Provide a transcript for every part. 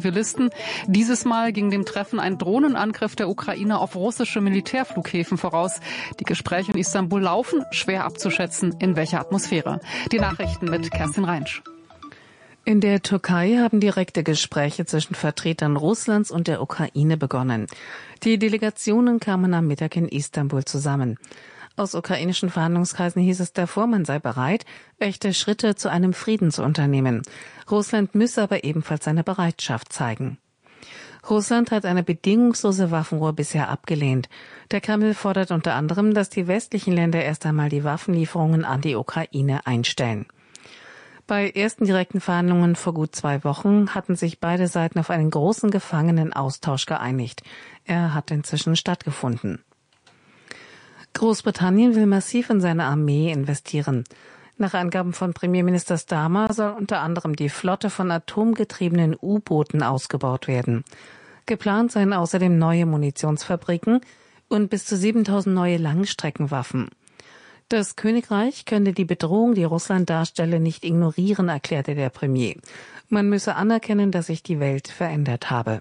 Zivilisten. Dieses Mal ging dem Treffen ein Drohnenangriff der Ukraine auf russische Militärflughäfen voraus. Die Gespräche in Istanbul laufen, schwer abzuschätzen, in welcher Atmosphäre. Die Nachrichten mit Kerstin Reinsch. In der Türkei haben direkte Gespräche zwischen Vertretern Russlands und der Ukraine begonnen. Die Delegationen kamen am Mittag in Istanbul zusammen. Aus ukrainischen Verhandlungskreisen hieß es davor, man sei bereit, echte Schritte zu einem Frieden zu unternehmen. Russland müsse aber ebenfalls seine Bereitschaft zeigen. Russland hat eine bedingungslose Waffenruhe bisher abgelehnt. Der Kreml fordert unter anderem, dass die westlichen Länder erst einmal die Waffenlieferungen an die Ukraine einstellen. Bei ersten direkten Verhandlungen vor gut 2 Wochen hatten sich beide Seiten auf einen großen Gefangenenaustausch geeinigt. Er hat inzwischen stattgefunden. Großbritannien will massiv in seine Armee investieren. Nach Angaben von Premierminister Starmer soll unter anderem die Flotte von atomgetriebenen U-Booten ausgebaut werden. Geplant seien außerdem neue Munitionsfabriken und bis zu 7.000 neue Langstreckenwaffen. Das Königreich könne die Bedrohung, die Russland darstelle, nicht ignorieren, erklärte der Premier. Man müsse anerkennen, dass sich die Welt verändert habe.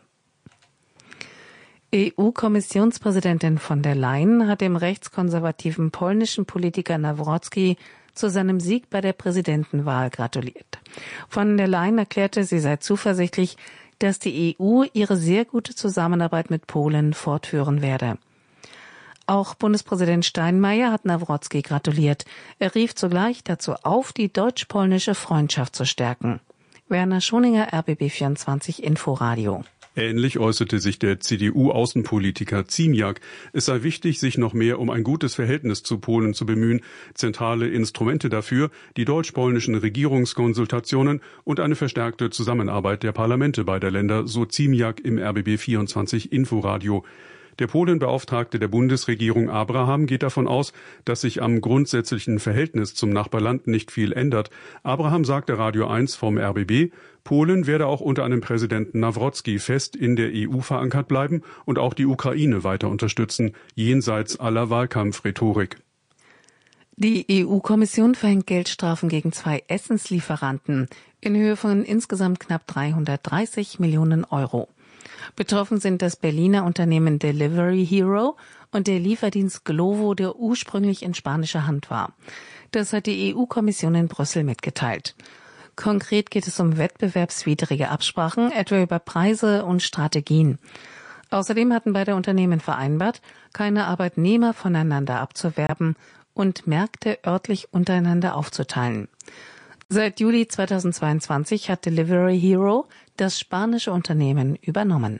EU-Kommissionspräsidentin von der Leyen hat dem rechtskonservativen polnischen Politiker Nawrocki zu seinem Sieg bei der Präsidentenwahl gratuliert. Von der Leyen erklärte, sie sei zuversichtlich, dass die EU ihre sehr gute Zusammenarbeit mit Polen fortführen werde. Auch Bundespräsident Steinmeier hat Nawrocki gratuliert. Er rief zugleich dazu auf, die deutsch-polnische Freundschaft zu stärken. Werner Schoninger, RBB24 Inforadio. Ähnlich äußerte sich der CDU-Außenpolitiker Ziemiak. Es sei wichtig, sich noch mehr um ein gutes Verhältnis zu Polen zu bemühen. Zentrale Instrumente dafür, die deutsch-polnischen Regierungskonsultationen und eine verstärkte Zusammenarbeit der Parlamente beider Länder, so Ziemiak im RBB24 Inforadio. Der Polenbeauftragte der Bundesregierung Abraham geht davon aus, dass sich am grundsätzlichen Verhältnis zum Nachbarland nicht viel ändert. Abraham sagte Radio 1 vom RBB, Polen werde auch unter einem Präsidenten Nawrocki fest in der EU verankert bleiben und auch die Ukraine weiter unterstützen, jenseits aller Wahlkampfrhetorik. Die EU-Kommission verhängt Geldstrafen gegen 2 Essenslieferanten in Höhe von insgesamt knapp 330 Millionen Euro. Betroffen sind das Berliner Unternehmen Delivery Hero und der Lieferdienst Glovo, der ursprünglich in spanischer Hand war. Das hat die EU-Kommission in Brüssel mitgeteilt. Konkret geht es um wettbewerbswidrige Absprachen, etwa über Preise und Strategien. Außerdem hatten beide Unternehmen vereinbart, keine Arbeitnehmer voneinander abzuwerben und Märkte örtlich untereinander aufzuteilen. Seit Juli 2022 hat Delivery Hero das spanische Unternehmen übernommen.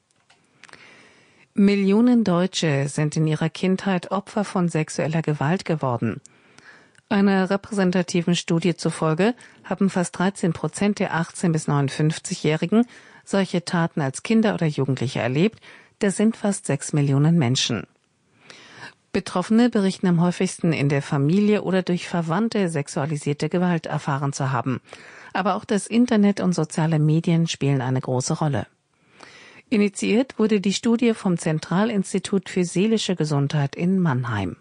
Millionen Deutsche sind in ihrer Kindheit Opfer von sexueller Gewalt geworden. Einer repräsentativen Studie zufolge haben fast 13% der 18- bis 59-Jährigen solche Taten als Kinder oder Jugendliche erlebt. Das sind fast 6 Millionen Menschen. Betroffene berichten am häufigsten in der Familie oder durch Verwandte sexualisierte Gewalt erfahren zu haben. Aber auch das Internet und soziale Medien spielen eine große Rolle. Initiiert wurde die Studie vom Zentralinstitut für seelische Gesundheit in Mannheim.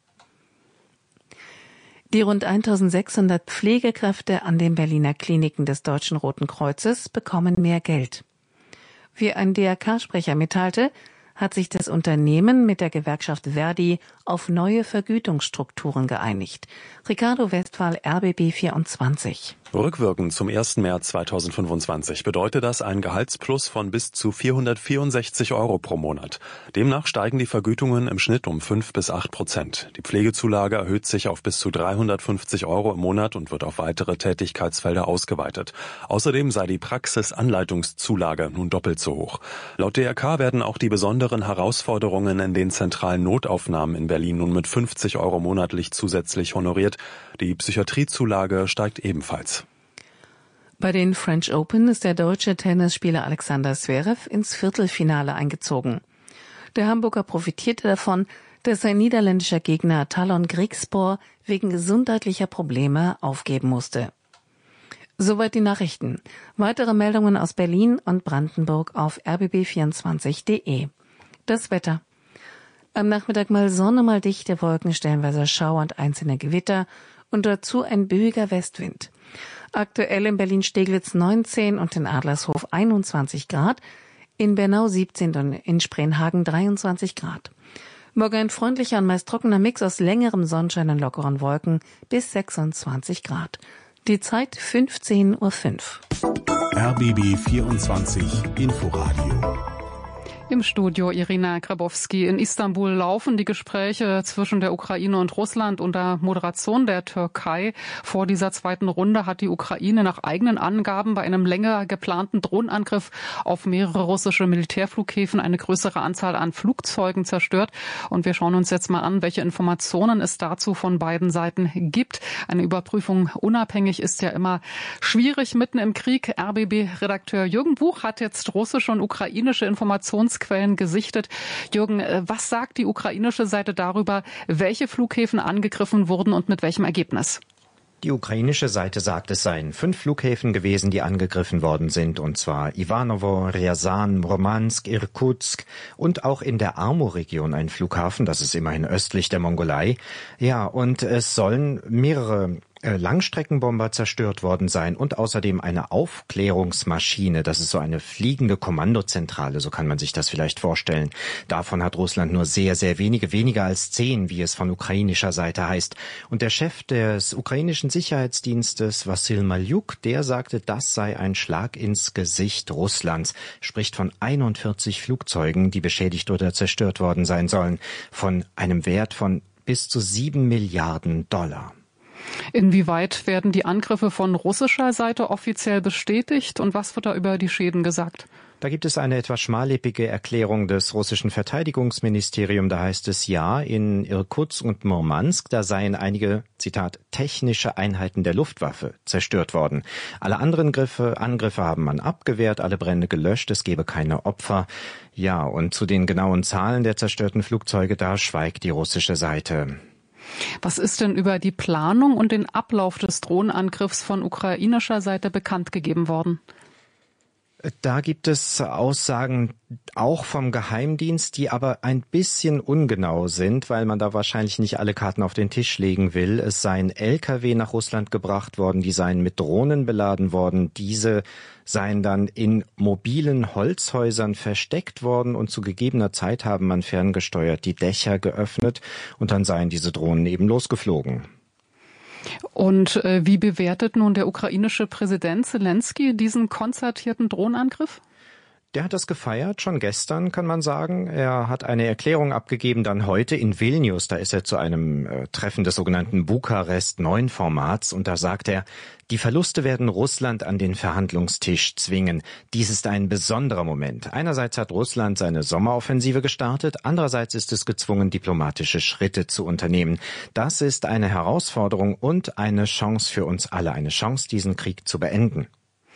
Die rund 1600 Pflegekräfte an den Berliner Kliniken des Deutschen Roten Kreuzes bekommen mehr Geld. Wie ein DRK-Sprecher mitteilte, hat sich das Unternehmen mit der Gewerkschaft Verdi auf neue Vergütungsstrukturen geeinigt. Ricardo Westphal, RBB24. Rückwirkend zum 1. März 2025 bedeutet das ein Gehaltsplus von bis zu 464 Euro pro Monat. Demnach steigen die Vergütungen im Schnitt um 5 bis 8%. Die Pflegezulage erhöht sich auf bis zu 350 Euro im Monat und wird auf weitere Tätigkeitsfelder ausgeweitet. Außerdem sei die Praxisanleitungszulage nun doppelt so hoch. Laut DRK werden auch die besonderen Herausforderungen in den zentralen Notaufnahmen in Berlin nun mit 50 Euro monatlich zusätzlich honoriert. Die Psychiatriezulage steigt ebenfalls. Bei den French Open ist der deutsche Tennisspieler Alexander Zverev ins Viertelfinale eingezogen. Der Hamburger profitierte davon, dass sein niederländischer Gegner Talon Griekspoor wegen gesundheitlicher Probleme aufgeben musste. Soweit die Nachrichten. Weitere Meldungen aus Berlin und Brandenburg auf rbb24.de. Das Wetter. Am Nachmittag mal Sonne, mal dichte Wolken, stellenweise Schauer und einzelne Gewitter und dazu ein böiger Westwind. Aktuell in Berlin-Steglitz 19 und in Adlershof 21 Grad, in Bernau 17 und in Spreenhagen 23 Grad. Morgen ein freundlicher und meist trockener Mix aus längerem Sonnenschein und lockeren Wolken bis 26 Grad. Die Zeit 15:05 Uhr. RBB 24 Inforadio. Im Studio Irina Grabowski. In Istanbul laufen die Gespräche zwischen der Ukraine und Russland unter Moderation der Türkei. Vor dieser zweiten Runde hat die Ukraine nach eigenen Angaben bei einem länger geplanten Drohnenangriff auf mehrere russische Militärflughäfen eine größere Anzahl an Flugzeugen zerstört. Und wir schauen uns jetzt mal an, welche Informationen es dazu von beiden Seiten gibt. Eine Überprüfung unabhängig ist ja immer schwierig mitten im Krieg. RBB-Redakteur Jürgen Buch hat jetzt russische und ukrainische Informationsquellen gesichtet. Jürgen, was sagt die ukrainische Seite darüber, welche Flughäfen angegriffen wurden und mit welchem Ergebnis? Die ukrainische Seite sagt, es seien 5 Flughäfen gewesen, die angegriffen worden sind, und zwar Ivanovo, Ryazan, Murmansk, Irkutsk und auch in der Amur-Region ein Flughafen, das ist immerhin östlich der Mongolei. Ja, und es sollen mehrere Langstreckenbomber zerstört worden sein und außerdem eine Aufklärungsmaschine. Das ist so eine fliegende Kommandozentrale, so kann man sich das vielleicht vorstellen. Davon hat Russland nur sehr, sehr wenige, weniger als 10, wie es von ukrainischer Seite heißt. Und der Chef des ukrainischen Sicherheitsdienstes, Wassil Malyuk, der sagte, das sei ein Schlag ins Gesicht Russlands, spricht von 41 Flugzeugen, die beschädigt oder zerstört worden sein sollen, von einem Wert von bis zu $7 Milliarden. Inwieweit werden die Angriffe von russischer Seite offiziell bestätigt und was wird da über die Schäden gesagt? Da gibt es eine etwas schmallippige Erklärung des russischen Verteidigungsministeriums. Da heißt es, ja, in Irkutsk und Murmansk, da seien einige, Zitat, technische Einheiten der Luftwaffe zerstört worden. Alle anderen Angriffe haben man abgewehrt, alle Brände gelöscht, es gebe keine Opfer. Ja, und zu den genauen Zahlen der zerstörten Flugzeuge, da schweigt die russische Seite. Was ist denn über die Planung und den Ablauf des Drohnenangriffs von ukrainischer Seite bekannt gegeben worden? Da gibt es Aussagen auch vom Geheimdienst, die aber ein bisschen ungenau sind, weil man da wahrscheinlich nicht alle Karten auf den Tisch legen will. Es seien Lkw nach Russland gebracht worden, die seien mit Drohnen beladen worden. Diese seien dann in mobilen Holzhäusern versteckt worden und zu gegebener Zeit haben man ferngesteuert die Dächer geöffnet und dann seien diese Drohnen eben losgeflogen. Und wie bewertet nun der ukrainische Präsident Selenskyj diesen konzertierten Drohnenangriff? Der hat das gefeiert, schon gestern kann man sagen. Er hat eine Erklärung abgegeben, dann heute in Vilnius. Da ist er zu einem Treffen des sogenannten Bukarest-9-Formats und da sagt er, die Verluste werden Russland an den Verhandlungstisch zwingen. Dies ist ein besonderer Moment. Einerseits hat Russland seine Sommeroffensive gestartet, andererseits ist es gezwungen, diplomatische Schritte zu unternehmen. Das ist eine Herausforderung und eine Chance für uns alle, eine Chance, diesen Krieg zu beenden.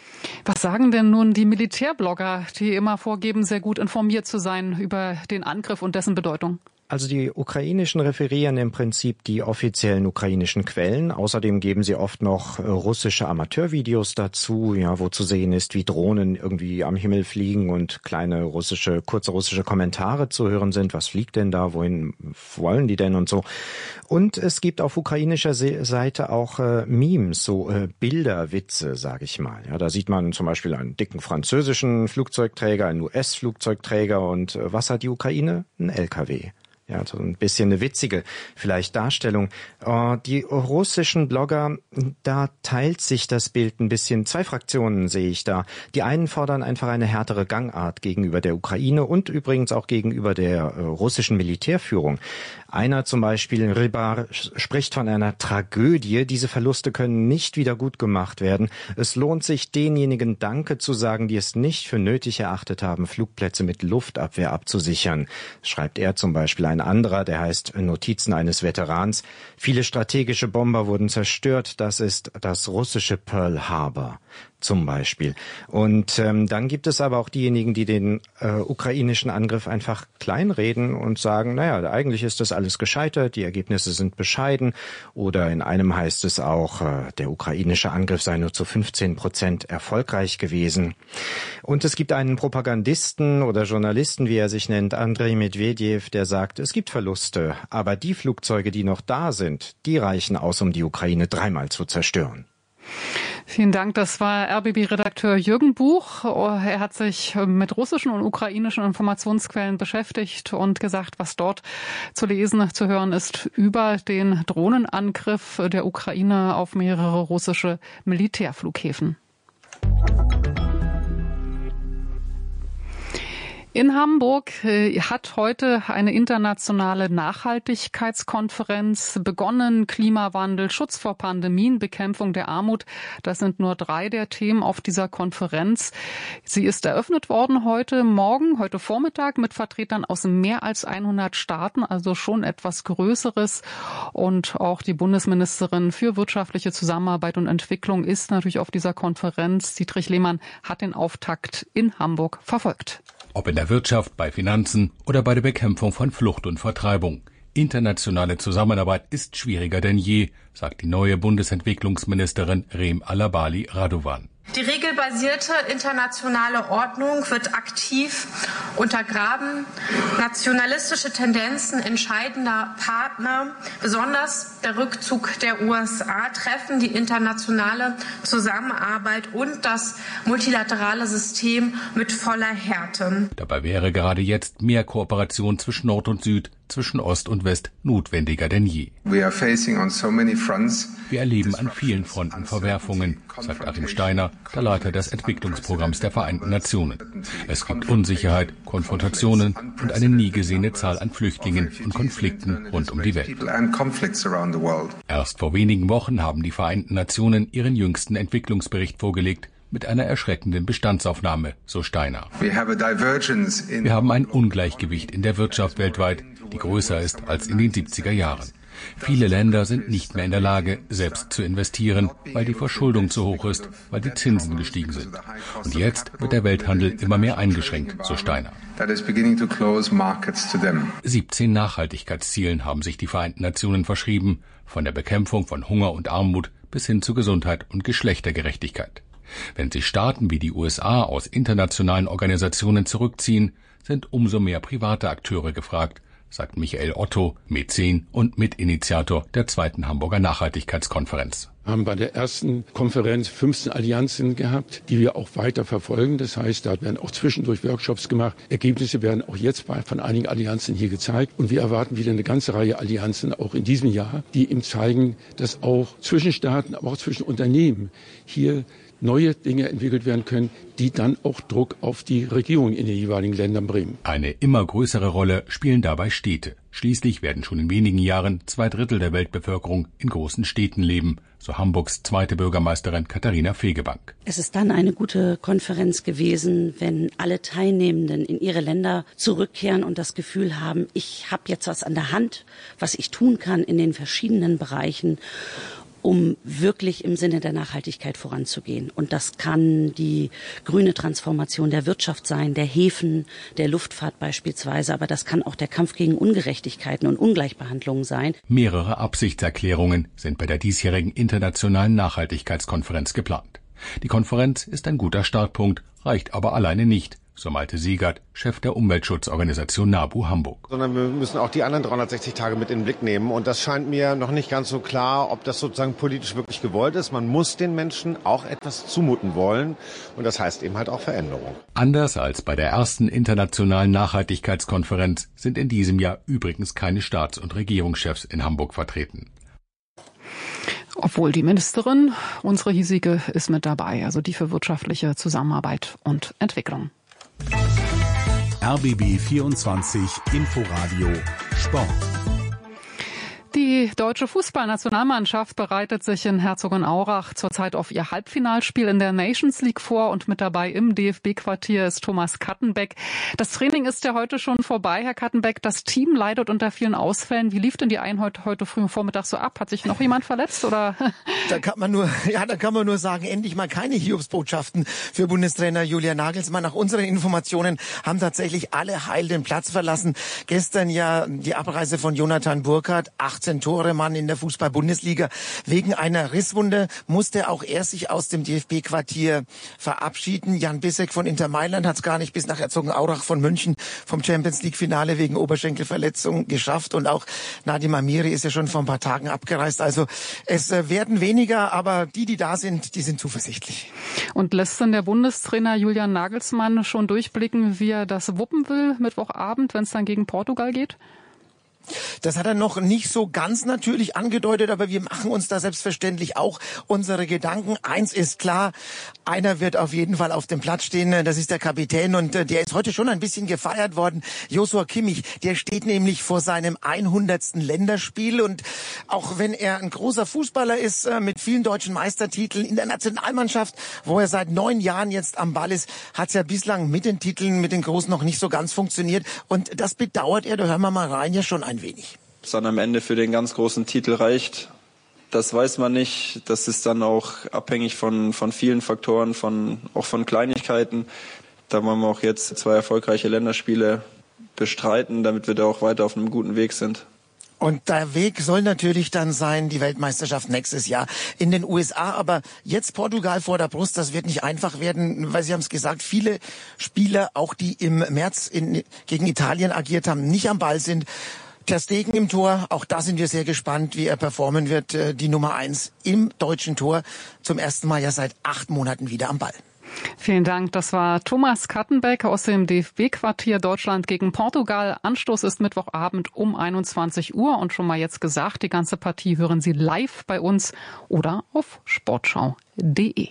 Was sagen denn nun die Militärblogger, die immer vorgeben, sehr gut informiert zu sein über den Angriff und dessen Bedeutung? Also die ukrainischen referieren im Prinzip die offiziellen ukrainischen Quellen. Außerdem geben sie oft noch russische Amateurvideos dazu, ja, wo zu sehen ist, wie Drohnen irgendwie am Himmel fliegen und kleine kurze russische Kommentare zu hören sind. Was fliegt denn da? Wohin wollen die denn und so? Und es gibt auf ukrainischer Seite auch Memes, so Bilderwitze, sage ich mal. Ja, da sieht man zum Beispiel einen dicken französischen Flugzeugträger, einen US-Flugzeugträger und was hat die Ukraine? Ein LKW. Ja, so ein bisschen eine witzige vielleicht Darstellung. Die russischen Blogger, da teilt sich das Bild ein bisschen. 2 Fraktionen sehe ich da. Die einen fordern einfach eine härtere Gangart gegenüber der Ukraine und übrigens auch gegenüber der russischen Militärführung. Einer zum Beispiel, Rybar, spricht von einer Tragödie. Diese Verluste können nicht wieder gut gemacht werden. Es lohnt sich, denjenigen Danke zu sagen, die es nicht für nötig erachtet haben, Flugplätze mit Luftabwehr abzusichern. Schreibt er zum Beispiel. Ein anderer, der heißt Notizen eines Veterans. Viele strategische Bomber wurden zerstört. Das ist das russische Pearl Harbor zum Beispiel. Und dann gibt es aber auch diejenigen, die den ukrainischen Angriff einfach kleinreden und sagen, naja, eigentlich ist das alles gescheitert, die Ergebnisse sind bescheiden. Oder in einem heißt es auch, der ukrainische Angriff sei nur zu 15% erfolgreich gewesen. Und es gibt einen Propagandisten oder Journalisten, wie er sich nennt, Andrei Medvedev, der sagt, Es gibt Verluste, aber die Flugzeuge, die noch da sind, die reichen aus, um die Ukraine dreimal zu zerstören. Vielen Dank. Das war RBB-Redakteur Jürgen Buch. Er hat sich mit russischen und ukrainischen Informationsquellen beschäftigt und gesagt, was dort zu lesen, zu hören ist über den Drohnenangriff der Ukraine auf mehrere russische Militärflughäfen. In Hamburg hat heute eine internationale Nachhaltigkeitskonferenz begonnen. Klimawandel, Schutz vor Pandemien, Bekämpfung der Armut. Das sind nur 3 der Themen auf dieser Konferenz. Sie ist eröffnet worden heute Vormittag mit Vertretern aus mehr als 100 Staaten, also schon etwas Größeres. Und auch die Bundesministerin für wirtschaftliche Zusammenarbeit und Entwicklung ist natürlich auf dieser Konferenz. Dietrich Lehmann hat den Auftakt in Hamburg verfolgt. Ob in der Wirtschaft, bei Finanzen oder bei der Bekämpfung von Flucht und Vertreibung. Internationale Zusammenarbeit ist schwieriger denn je, sagt die neue Bundesentwicklungsministerin Reem Alabali Radovan. Die regelbasierte internationale Ordnung wird aktiv untergraben. Nationalistische Tendenzen entscheidender Partner, besonders der Rückzug der USA, treffen die internationale Zusammenarbeit und das multilaterale System mit voller Härte. Dabei wäre gerade jetzt mehr Kooperation zwischen Nord und Süd, zwischen Ost und West notwendiger denn je. Wir erleben an vielen Fronten Verwerfungen, sagt Achim Steiner, der Leiter des Entwicklungsprogramms der Vereinten Nationen. Es gibt Unsicherheit, Konfrontationen und eine nie gesehene Zahl an Flüchtlingen und Konflikten rund um die Welt. Erst vor wenigen Wochen haben die Vereinten Nationen ihren jüngsten Entwicklungsbericht vorgelegt, mit einer erschreckenden Bestandsaufnahme, so Steiner. Wir haben ein Ungleichgewicht in der Wirtschaft weltweit, die größer ist als in den 70er Jahren. Viele Länder sind nicht mehr in der Lage, selbst zu investieren, weil die Verschuldung zu hoch ist, weil die Zinsen gestiegen sind. Und jetzt wird der Welthandel immer mehr eingeschränkt, so Steiner. 17 Nachhaltigkeitszielen haben sich die Vereinten Nationen verschrieben, von der Bekämpfung von Hunger und Armut bis hin zu Gesundheit und Geschlechtergerechtigkeit. Wenn sich Staaten wie die USA aus internationalen Organisationen zurückziehen, sind umso mehr private Akteure gefragt, sagt Michael Otto, Mäzen und Mitinitiator der 2. Hamburger Nachhaltigkeitskonferenz. Wir haben bei der ersten Konferenz 15 Allianzen gehabt, die wir auch weiter verfolgen. Das heißt, da werden auch zwischendurch Workshops gemacht. Ergebnisse werden auch jetzt von einigen Allianzen hier gezeigt. Und wir erwarten wieder eine ganze Reihe Allianzen auch in diesem Jahr, die eben zeigen, dass auch zwischen Staaten, aber auch zwischen Unternehmen hier neue Dinge entwickelt werden können, die dann auch Druck auf die Regierung in den jeweiligen Ländern bringen. Eine immer größere Rolle spielen dabei Städte. Schließlich werden schon in wenigen Jahren 2/3 der Weltbevölkerung in großen Städten leben, so Hamburgs zweite Bürgermeisterin Katharina Fegebank. Es ist dann eine gute Konferenz gewesen, wenn alle Teilnehmenden in ihre Länder zurückkehren und das Gefühl haben, ich habe jetzt was an der Hand, was ich tun kann in den verschiedenen Bereichen, um wirklich im Sinne der Nachhaltigkeit voranzugehen. Und das kann die grüne Transformation der Wirtschaft sein, der Häfen, der Luftfahrt beispielsweise, aber das kann auch der Kampf gegen Ungerechtigkeiten und Ungleichbehandlung sein. Mehrere Absichtserklärungen sind bei der diesjährigen internationalen Nachhaltigkeitskonferenz geplant. Die Konferenz ist ein guter Startpunkt, reicht aber alleine nicht, so Malte Siegert, Chef der Umweltschutzorganisation NABU Hamburg. Sondern wir müssen auch die anderen 360 Tage mit in den Blick nehmen. Und das scheint mir noch nicht ganz so klar, ob das sozusagen politisch wirklich gewollt ist. Man muss den Menschen auch etwas zumuten wollen. Und das heißt eben halt auch Veränderung. Anders als bei der ersten internationalen Nachhaltigkeitskonferenz sind in diesem Jahr übrigens keine Staats- und Regierungschefs in Hamburg vertreten. Obwohl die Ministerin, unsere hiesige, ist mit dabei, also die für wirtschaftliche Zusammenarbeit und Entwicklung. RBB 24 Inforadio Sport. Die deutsche Fußballnationalmannschaft bereitet sich in Herzogenaurach zurzeit auf ihr Halbfinalspiel in der Nations League vor und mit dabei im DFB-Quartier ist Thomas Kattenbeck. Das Training ist ja heute schon vorbei, Herr Kattenbeck. Das Team leidet unter vielen Ausfällen. Wie lief denn die Einheit heute früh Vormittag so ab? Hat sich noch jemand verletzt oder? Da kann man nur sagen, endlich mal keine Hiobsbotschaften für Bundestrainer Julian Nagelsmann. Nach unseren Informationen haben tatsächlich alle heil den Platz verlassen. Gestern ja die Abreise von Jonathan Burkhardt. 8 18-Tore-Mann in der Fußball-Bundesliga. Wegen einer Risswunde musste auch er sich aus dem DFB-Quartier verabschieden. Jan Bissek von Inter Mailand hat es gar nicht bis nach Herzogenaurach von München vom Champions-League-Finale wegen Oberschenkelverletzung geschafft. Und auch Nadim Amiri ist ja schon vor ein paar Tagen abgereist. Also es werden weniger, aber die da sind, die sind zuversichtlich. Und lässt denn der Bundestrainer Julian Nagelsmann schon durchblicken, wie er das wuppen will, Mittwochabend, wenn es dann gegen Portugal geht? Das hat er noch nicht so ganz natürlich angedeutet, aber wir machen uns da selbstverständlich auch unsere Gedanken. Eins ist klar, einer wird auf jeden Fall auf dem Platz stehen, das ist der Kapitän und der ist heute schon ein bisschen gefeiert worden. Joshua Kimmich, der steht nämlich vor seinem 100. Länderspiel und auch wenn er ein großer Fußballer ist, mit vielen deutschen Meistertiteln in der Nationalmannschaft, wo er seit 9 Jahren jetzt am Ball ist, hat es ja bislang mit den Titeln, mit den Großen noch nicht so ganz funktioniert und das bedauert er, da hören wir mal rein, ja schon ein wenig. Ob es dann am Ende für den ganz großen Titel reicht, das weiß man nicht. Das ist dann auch abhängig von vielen Faktoren, auch von Kleinigkeiten. Da wollen wir auch jetzt 2 erfolgreiche Länderspiele bestreiten, damit wir da auch weiter auf einem guten Weg sind. Und der Weg soll natürlich dann sein, die Weltmeisterschaft nächstes Jahr in den USA. Aber jetzt Portugal vor der Brust, das wird nicht einfach werden, weil Sie haben es gesagt, viele Spieler, auch die im März gegen Italien agiert haben, nicht am Ball sind. Ter Stegen im Tor, auch da sind wir sehr gespannt, wie er performen wird. Die Nummer 1 im deutschen Tor, zum ersten Mal ja seit 8 Monaten wieder am Ball. Vielen Dank. Das war Thomas Kattenbeck aus dem DFB-Quartier Deutschland gegen Portugal. Anstoß ist Mittwochabend um 21 Uhr. Und schon mal jetzt gesagt, die ganze Partie hören Sie live bei uns oder auf sportschau.de.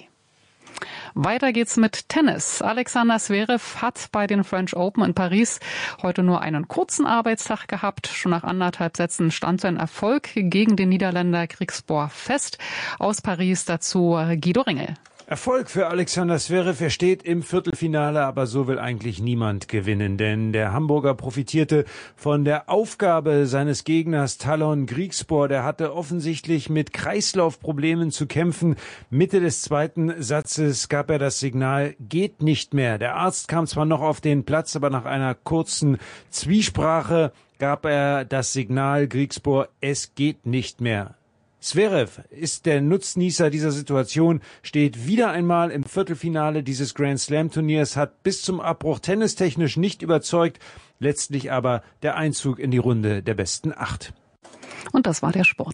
Weiter geht's mit Tennis. Alexander Zverev hat bei den French Open in Paris heute nur einen kurzen Arbeitstag gehabt. Schon nach 1,5 Sätzen stand sein Erfolg gegen den Niederländer Griekspoor fest. Aus Paris dazu Guido Ringel. Erfolg für Alexander Zverev. Er steht im Viertelfinale, aber so will eigentlich niemand gewinnen, denn der Hamburger profitierte von der Aufgabe seines Gegners Talon Griekspoor. Der hatte offensichtlich mit Kreislaufproblemen zu kämpfen. Mitte des 2. Satzes gab er das Signal, geht nicht mehr. Der Arzt kam zwar noch auf den Platz, aber nach einer kurzen Zwiesprache gab er das Signal Griekspoor, es geht nicht mehr. Zverev ist der Nutznießer dieser Situation, steht wieder einmal im Viertelfinale dieses Grand Slam Turniers, hat bis zum Abbruch tennistechnisch nicht überzeugt, letztlich aber der Einzug in die Runde der besten 8. Und das war der Sport.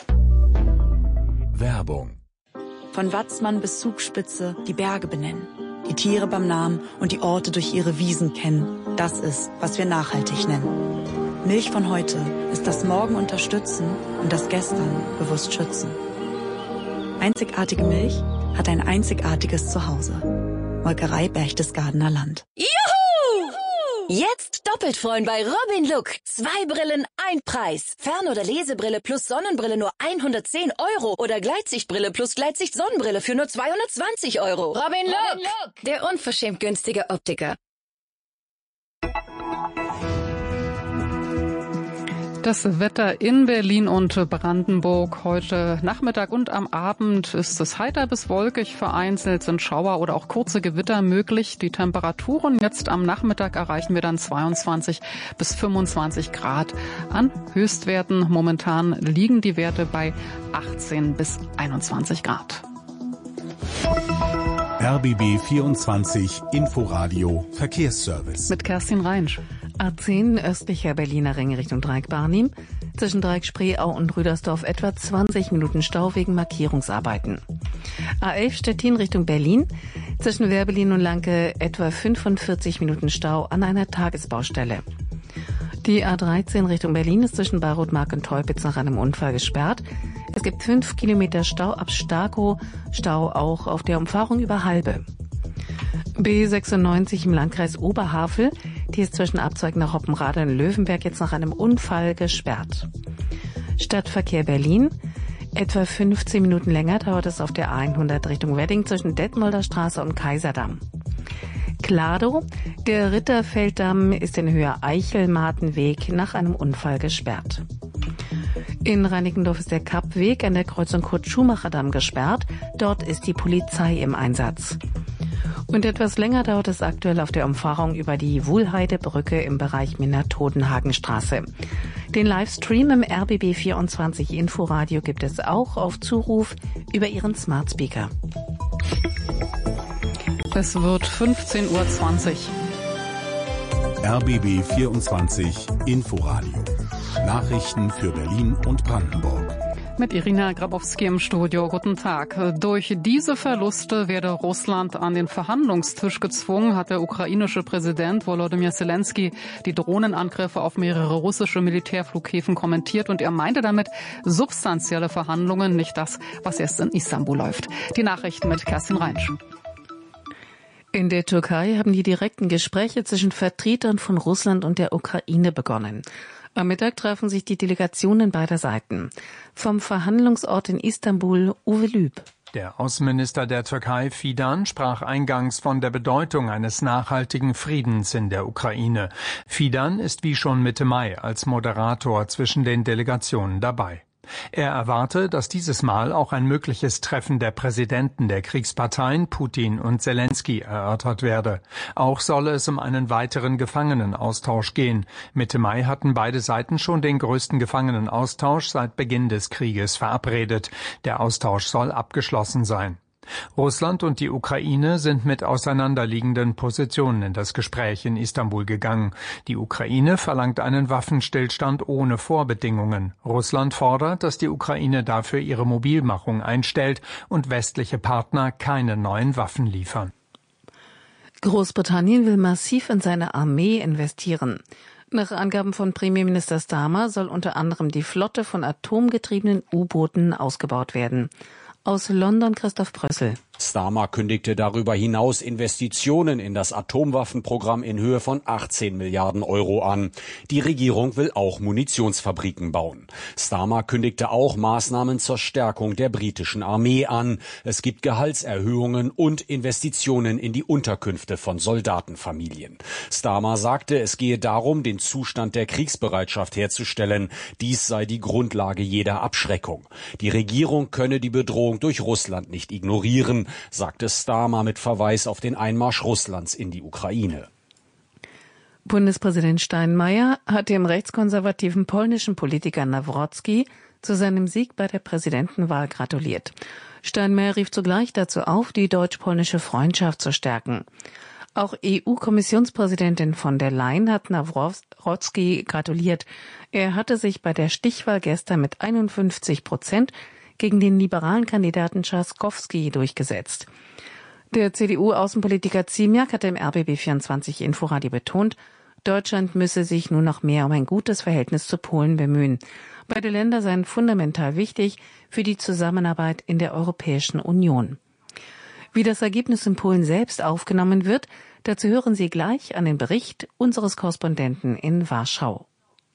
Werbung. Von Watzmann bis Zugspitze die Berge benennen, die Tiere beim Namen und die Orte durch ihre Wiesen kennen. Das ist, was wir nachhaltig nennen. Milch von heute ist das Morgen unterstützen und das Gestern bewusst schützen. Einzigartige Milch hat ein einzigartiges Zuhause. Molkerei Berchtesgadener Land. Juhu! Jetzt doppelt freuen bei Robin Look. 2 Brillen, 1 Preis. Fern- oder Lesebrille plus Sonnenbrille nur 110 € oder Gleitsichtbrille plus Gleitsicht-Sonnenbrille für nur 220 €. Robin Look, der unverschämt günstige Optiker. Das Wetter in Berlin und Brandenburg heute Nachmittag und am Abend ist es heiter bis wolkig. Vereinzelt sind Schauer oder auch kurze Gewitter möglich. Die Temperaturen jetzt am Nachmittag erreichen wir dann 22 bis 25 Grad an Höchstwerten. Momentan liegen die Werte bei 18 bis 21 Grad. RBB 24 Inforadio Verkehrsservice. Mit Kerstin Reinsch. A10 östlicher Berliner Ring Richtung Dreieck Barnim. Zwischen Dreieck Spreeau und Rüdersdorf etwa 20 Minuten Stau wegen Markierungsarbeiten. A11 Stettin Richtung Berlin. Zwischen Werbelin und Lanke etwa 45 Minuten Stau an einer Tagesbaustelle. Die A13 Richtung Berlin ist zwischen Bayreuth-Mark und Teupitz nach einem Unfall gesperrt. Es gibt 5 Kilometer Stau ab Starkow, Stau auch auf der Umfahrung über Halbe. B96 im Landkreis Oberhavel, die ist zwischen Abzweig nach Hoppenrade und Löwenberg jetzt nach einem Unfall gesperrt. Stadtverkehr Berlin, etwa 15 Minuten länger dauert es auf der A100 Richtung Wedding zwischen Detmolder Straße und Kaiserdamm. Klado, der Ritterfelddamm ist in Höhe Eichel-Martenweg nach einem Unfall gesperrt. In Reinickendorf ist der Kappweg an der Kreuzung Kurt-Schumacher-Damm gesperrt. Dort ist die Polizei im Einsatz. Und Und etwas länger dauert es aktuell auf der Umfahrung über die Wuhlheidebrücke im Bereich Minna-Todenhagenstraße. Den Livestream im RBB 24 Inforadio gibt es auch auf Zuruf über Ihren Smart Speaker. Es wird 15:20 Uhr. RBB 24 Inforadio. Nachrichten für Berlin und Brandenburg. Mit Irina Grabowski im Studio. Guten Tag. Durch diese Verluste werde Russland an den Verhandlungstisch gezwungen, hat der ukrainische Präsident Volodymyr Zelensky die Drohnenangriffe auf mehrere russische Militärflughäfen kommentiert. Und er meinte damit substanzielle Verhandlungen, nicht das, was erst in Istanbul läuft. Die Nachrichten mit Kerstin Reinsch. In der Türkei haben die direkten Gespräche zwischen Vertretern von Russland und der Ukraine begonnen. Am Mittag treffen sich die Delegationen beider Seiten. Vom Verhandlungsort in Istanbul, Uwe Lüb. Der Außenminister der Türkei, Fidan, sprach eingangs von der Bedeutung eines nachhaltigen Friedens in der Ukraine. Fidan ist wie schon Mitte Mai als Moderator zwischen den Delegationen dabei. Er erwarte, dass dieses Mal auch ein mögliches Treffen der Präsidenten der Kriegsparteien Putin und Zelensky erörtert werde. Auch solle es um einen weiteren Gefangenenaustausch gehen. Mitte Mai hatten beide Seiten schon den größten Gefangenenaustausch seit Beginn des Krieges verabredet. Der Austausch soll abgeschlossen sein. Russland und die Ukraine sind mit auseinanderliegenden Positionen in das Gespräch in Istanbul gegangen. Die Ukraine verlangt einen Waffenstillstand ohne Vorbedingungen. Russland fordert, dass die Ukraine dafür ihre Mobilmachung einstellt und westliche Partner keine neuen Waffen liefern. Großbritannien will massiv in seine Armee investieren. Nach Angaben von Premierminister Starmer soll unter anderem die Flotte von atomgetriebenen U-Booten ausgebaut werden. Aus London Christoph Brössel. Starmer kündigte darüber hinaus Investitionen in das Atomwaffenprogramm in Höhe von 18 Milliarden Euro an. Die Regierung will auch Munitionsfabriken bauen. Starmer kündigte auch Maßnahmen zur Stärkung der britischen Armee an. Es gibt Gehaltserhöhungen und Investitionen in die Unterkünfte von Soldatenfamilien. Starmer sagte, es gehe darum, den Zustand der Kriegsbereitschaft herzustellen. Dies sei die Grundlage jeder Abschreckung. Die Regierung könne die Bedrohung durch Russland nicht ignorieren, sagte Starmer mit Verweis auf den Einmarsch Russlands in die Ukraine. Bundespräsident Steinmeier hat dem rechtskonservativen polnischen Politiker Nawrocki zu seinem Sieg bei der Präsidentenwahl gratuliert. Steinmeier rief zugleich dazu auf, die deutsch-polnische Freundschaft zu stärken. Auch EU-Kommissionspräsidentin von der Leyen hat Nawrocki gratuliert. Er hatte sich bei der Stichwahl gestern mit 51% gegen den liberalen Kandidaten Trzaskowski durchgesetzt. Der CDU-Außenpolitiker Ziemiak hatte im RBB 24 Inforadio betont, Deutschland müsse sich nur noch mehr um ein gutes Verhältnis zu Polen bemühen. Beide Länder seien fundamental wichtig für die Zusammenarbeit in der Europäischen Union. Wie das Ergebnis in Polen selbst aufgenommen wird, dazu hören Sie gleich an den Bericht unseres Korrespondenten in Warschau.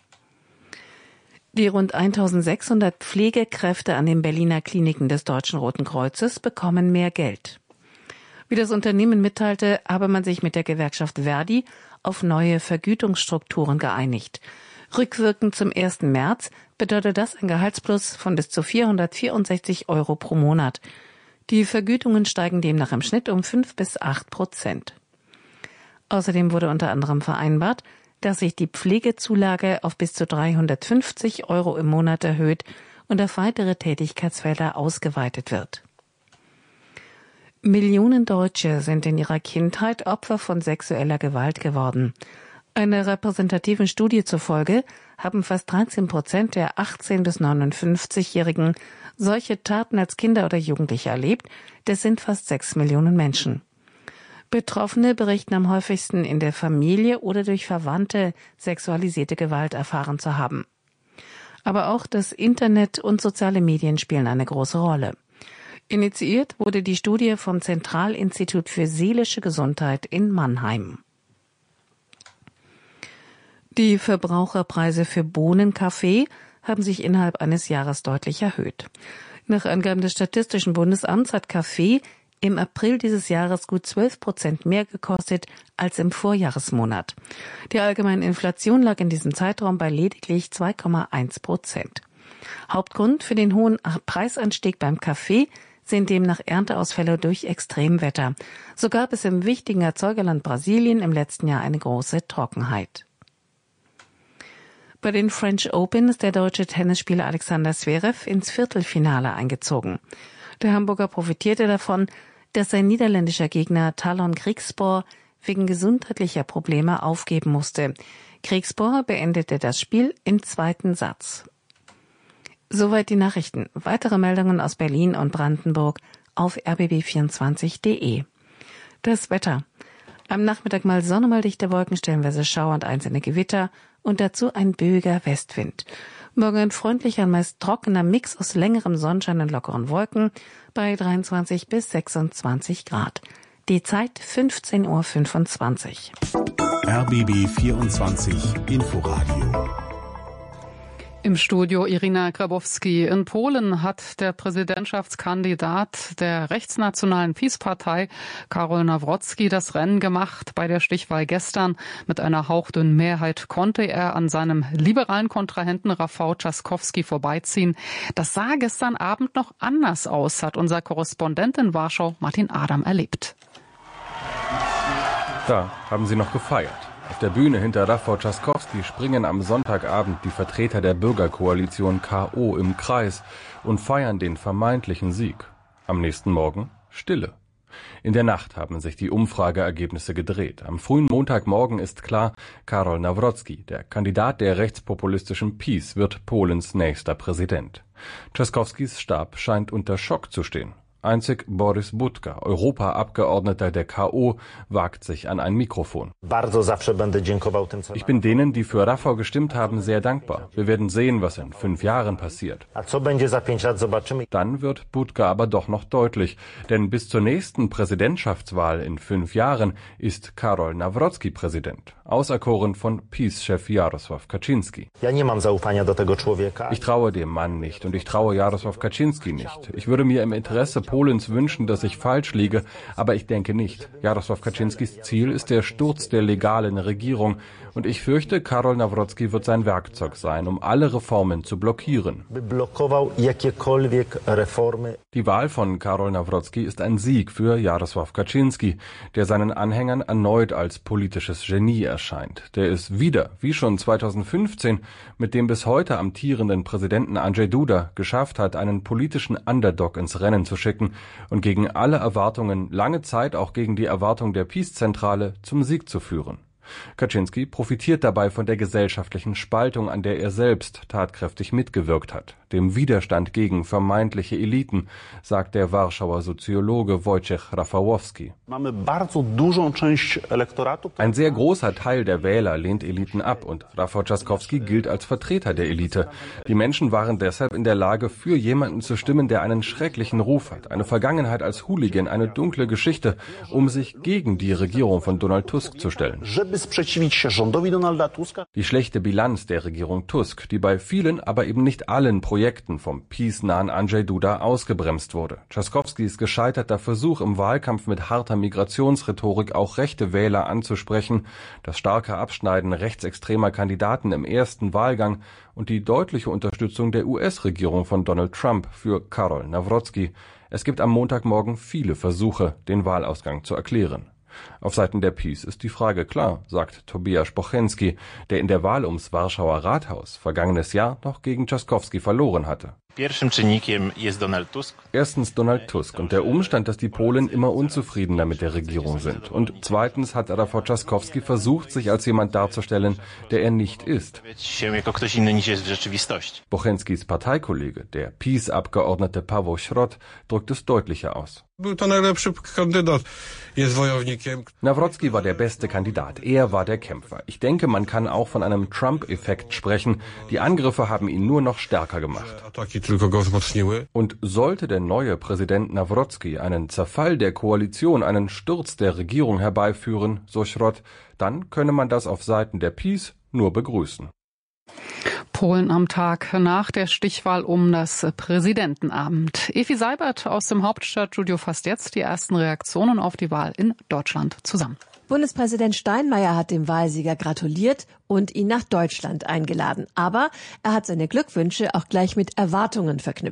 Die rund 1600 Pflegekräfte an den Berliner Kliniken des Deutschen Roten Kreuzes bekommen mehr Geld. Wie das Unternehmen mitteilte, habe man sich mit der Gewerkschaft Verdi auf neue Vergütungsstrukturen geeinigt. Rückwirkend zum 1. März bedeutet das ein Gehaltsplus von bis zu 464 Euro pro Monat. Die Vergütungen steigen demnach im Schnitt um 5-8%. Außerdem wurde unter anderem vereinbart, dass sich die Pflegezulage auf bis zu 350 Euro im Monat erhöht und auf weitere Tätigkeitsfelder ausgeweitet wird. Millionen Deutsche sind in ihrer Kindheit Opfer von sexueller Gewalt geworden. Einer repräsentativen Studie zufolge haben fast 13% der 18- bis 59-Jährigen solche Taten als Kinder oder Jugendliche erlebt. Das sind fast 6 Millionen Menschen. Betroffene berichten am häufigsten in der Familie oder durch Verwandte sexualisierte Gewalt erfahren zu haben. Aber auch das Internet und soziale Medien spielen eine große Rolle. Initiiert wurde die Studie vom Zentralinstitut für seelische Gesundheit in Mannheim. Die Verbraucherpreise für Bohnenkaffee haben sich innerhalb eines Jahres deutlich erhöht. Nach Angaben des Statistischen Bundesamts hat Kaffee im April dieses Jahres gut 12% mehr gekostet als im Vorjahresmonat. Die allgemeine Inflation lag in diesem Zeitraum bei lediglich 2,1%. Hauptgrund für den hohen Preisanstieg beim Kaffee sind demnach Ernteausfälle durch Extremwetter. So gab es im wichtigen Erzeugerland Brasilien im letzten Jahr eine große Trockenheit. Bei den French Open ist der deutsche Tennisspieler Alexander Zverev ins Viertelfinale eingezogen. Der Hamburger profitierte davon, dass sein niederländischer Gegner Talon Griekspoor wegen gesundheitlicher Probleme aufgeben musste. Griekspoor beendete das Spiel im zweiten Satz. Soweit die Nachrichten. Weitere Meldungen aus Berlin und Brandenburg auf rbb24.de. Das Wetter. Am Nachmittag mal Sonne, mal dichte Wolken, stellenweise Schauer und einzelne Gewitter und dazu ein böiger Westwind. Morgen ein freundlicher, meist trockener Mix aus längerem Sonnenschein und lockeren Wolken bei 23 bis 26 Grad. Die Zeit 15:25 Uhr. RBB 24 Inforadio. Im Studio Irina Grabowski. In Polen hat der Präsidentschaftskandidat der rechtsnationalen PiS-Partei, Karol Nawrocki, das Rennen gemacht. Bei der Stichwahl gestern mit einer hauchdünnen Mehrheit konnte er an seinem liberalen Kontrahenten Rafał Trzaskowski vorbeiziehen. Das sah gestern Abend noch anders aus, hat unser Korrespondent in Warschau Martin Adam erlebt. Da haben sie noch gefeiert. Auf der Bühne hinter Rafał Trzaskowski springen am Sonntagabend die Vertreter der Bürgerkoalition KO im Kreis und feiern den vermeintlichen Sieg. Am nächsten Morgen Stille. In der Nacht haben sich die Umfrageergebnisse gedreht. Am frühen Montagmorgen ist klar, Karol Nawrocki, der Kandidat der rechtspopulistischen PiS, wird Polens nächster Präsident. Trzaskowskis Stab scheint unter Schock zu stehen. Einzig Boris Budka, Europaabgeordneter der KO, wagt sich an ein Mikrofon. Ich bin denen, die für Rafał gestimmt haben, sehr dankbar. Wir werden sehen, was in 5 Jahren passiert. Dann wird Budka aber doch noch deutlich, denn bis zur nächsten Präsidentschaftswahl in 5 Jahren ist Karol Nawrocki Präsident, auserkoren von PiS-Chef Jarosław Kaczyński. Ich traue dem Mann nicht und ich traue Jarosław Kaczyński nicht. Ich würde mir im Interesse Polens wünschen, dass ich falsch liege, aber ich denke nicht. Jarosław Kaczyńskis Ziel ist der Sturz der legalen Regierung und ich fürchte, Karol Nawrocki wird sein Werkzeug sein, um alle Reformen zu blockieren. Die Wahl von Karol Nawrocki ist ein Sieg für Jarosław Kaczyński, der seinen Anhängern erneut als politisches Genie erscheint. Der es wieder, wie schon 2015, mit dem bis heute amtierenden Präsidenten Andrzej Duda geschafft hat, einen politischen Underdog ins Rennen zu schicken und gegen alle Erwartungen, lange Zeit auch gegen die Erwartung der PiS-Zentrale, zum Sieg zu führen. Kaczyński profitiert dabei von der gesellschaftlichen Spaltung, an der er selbst tatkräftig mitgewirkt hat, dem Widerstand gegen vermeintliche Eliten, sagt der Warschauer Soziologe Wojciech Rafałowski. Ein sehr großer Teil der Wähler lehnt Eliten ab und Rafał Trzaskowski gilt als Vertreter der Elite. Die Menschen waren deshalb in der Lage, für jemanden zu stimmen, der einen schrecklichen Ruf hat, eine Vergangenheit als Hooligan, eine dunkle Geschichte, um sich gegen die Regierung von Donald Tusk zu stellen. Die schlechte Bilanz der Regierung Tusk, die bei vielen, aber eben nicht allen Projekten vom PiS-nahen Andrzej Duda ausgebremst wurde. Trzaskowskis gescheiterter Versuch im Wahlkampf mit harter Migrationsrhetorik auch rechte Wähler anzusprechen, das starke Abschneiden rechtsextremer Kandidaten im ersten Wahlgang und die deutliche Unterstützung der US-Regierung von Donald Trump für Karol Nawrocki. Es gibt am Montagmorgen viele Versuche, den Wahlausgang zu erklären. Auf Seiten der PiS ist die Frage klar, sagt Tobiasz Bocheński, der in der Wahl ums Warschauer Rathaus vergangenes Jahr noch gegen Trzaskowski verloren hatte. Erstens Donald Tusk und der Umstand, dass die Polen immer unzufriedener mit der Regierung sind. Und zweitens hat Rafał Trzaskowski versucht, sich als jemand darzustellen, der er nicht ist. Bocheńskis Parteikollege, der PiS-Abgeordnete Paweł Środ, drückt es deutlicher aus. Nawrocki war der beste Kandidat. Er war der Kämpfer. Ich denke, man kann auch von einem Trump-Effekt sprechen. Die Angriffe haben ihn nur noch stärker gemacht. Und sollte der neue Präsident Nawrocki einen Zerfall der Koalition, einen Sturz der Regierung herbeiführen, so Środ, dann könne man das auf Seiten der PiS nur begrüßen. Polen am Tag nach der Stichwahl um das Präsidentenamt. Evi Seibert aus dem Hauptstadtstudio fasst jetzt die ersten Reaktionen auf die Wahl in Deutschland zusammen. Bundespräsident Steinmeier hat dem Wahlsieger gratuliert und ihn nach Deutschland eingeladen. Aber er hat seine Glückwünsche auch gleich mit Erwartungen verknüpft.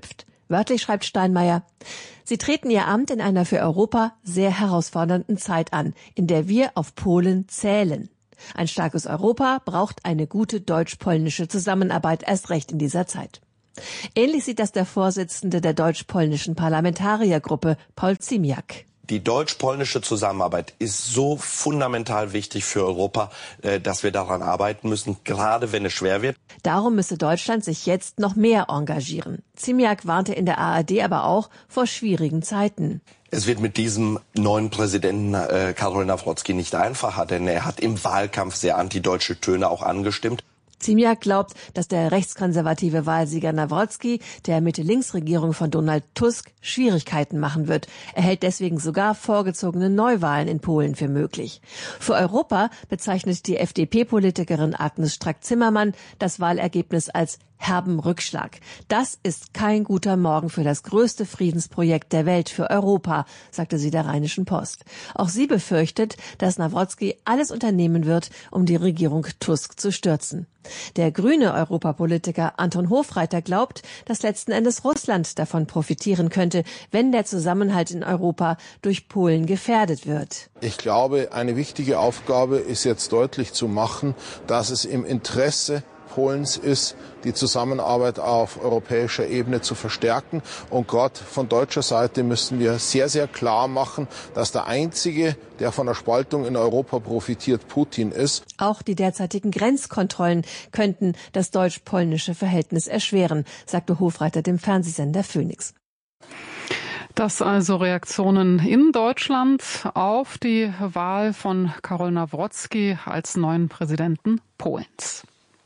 Wörtlich schreibt Steinmeier: Sie treten ihr Amt in einer für Europa sehr herausfordernden Zeit an, in der wir auf Polen zählen. Ein starkes Europa braucht eine gute deutsch-polnische Zusammenarbeit, erst recht in dieser Zeit. Ähnlich sieht das der Vorsitzende der deutsch-polnischen Parlamentariergruppe, Paul Ziemiak. Die deutsch-polnische Zusammenarbeit ist so fundamental wichtig für Europa, dass wir daran arbeiten müssen, gerade wenn es schwer wird. Darum müsse Deutschland sich jetzt noch mehr engagieren. Ziemiak warnte in der ARD aber auch vor schwierigen Zeiten. Es wird mit diesem neuen Präsidenten Karol Nawrocki nicht einfacher, denn er hat im Wahlkampf sehr antideutsche Töne auch angestimmt. Ziemiak glaubt, dass der rechtskonservative Wahlsieger Nawrocki der Mitte-Links-Regierung von Donald Tusk Schwierigkeiten machen wird. Er hält deswegen sogar vorgezogene Neuwahlen in Polen für möglich. Für Europa bezeichnet die FDP-Politikerin Agnes Strack-Zimmermann das Wahlergebnis als herben Rückschlag. Das ist kein guter Morgen für das größte Friedensprojekt der Welt für Europa, sagte sie der Rheinischen Post. Auch sie befürchtet, dass Nawrocki alles unternehmen wird, um die Regierung Tusk zu stürzen. Der grüne Europapolitiker Anton Hofreiter glaubt, dass letzten Endes Russland davon profitieren könnte, wenn der Zusammenhalt in Europa durch Polen gefährdet wird. Ich glaube, eine wichtige Aufgabe ist jetzt deutlich zu machen, dass es im Interesse Polens ist, die Zusammenarbeit auf europäischer Ebene zu verstärken. Und gerade von deutscher Seite müssen wir sehr, sehr klar machen, dass der Einzige, der von der Spaltung in Europa profitiert, Putin ist. Auch die derzeitigen Grenzkontrollen könnten das deutsch-polnische Verhältnis erschweren, sagte Hofreiter dem Fernsehsender Phoenix. Das also Reaktionen in Deutschland auf die Wahl von Karol Nawrocki als neuen Präsidenten Polens.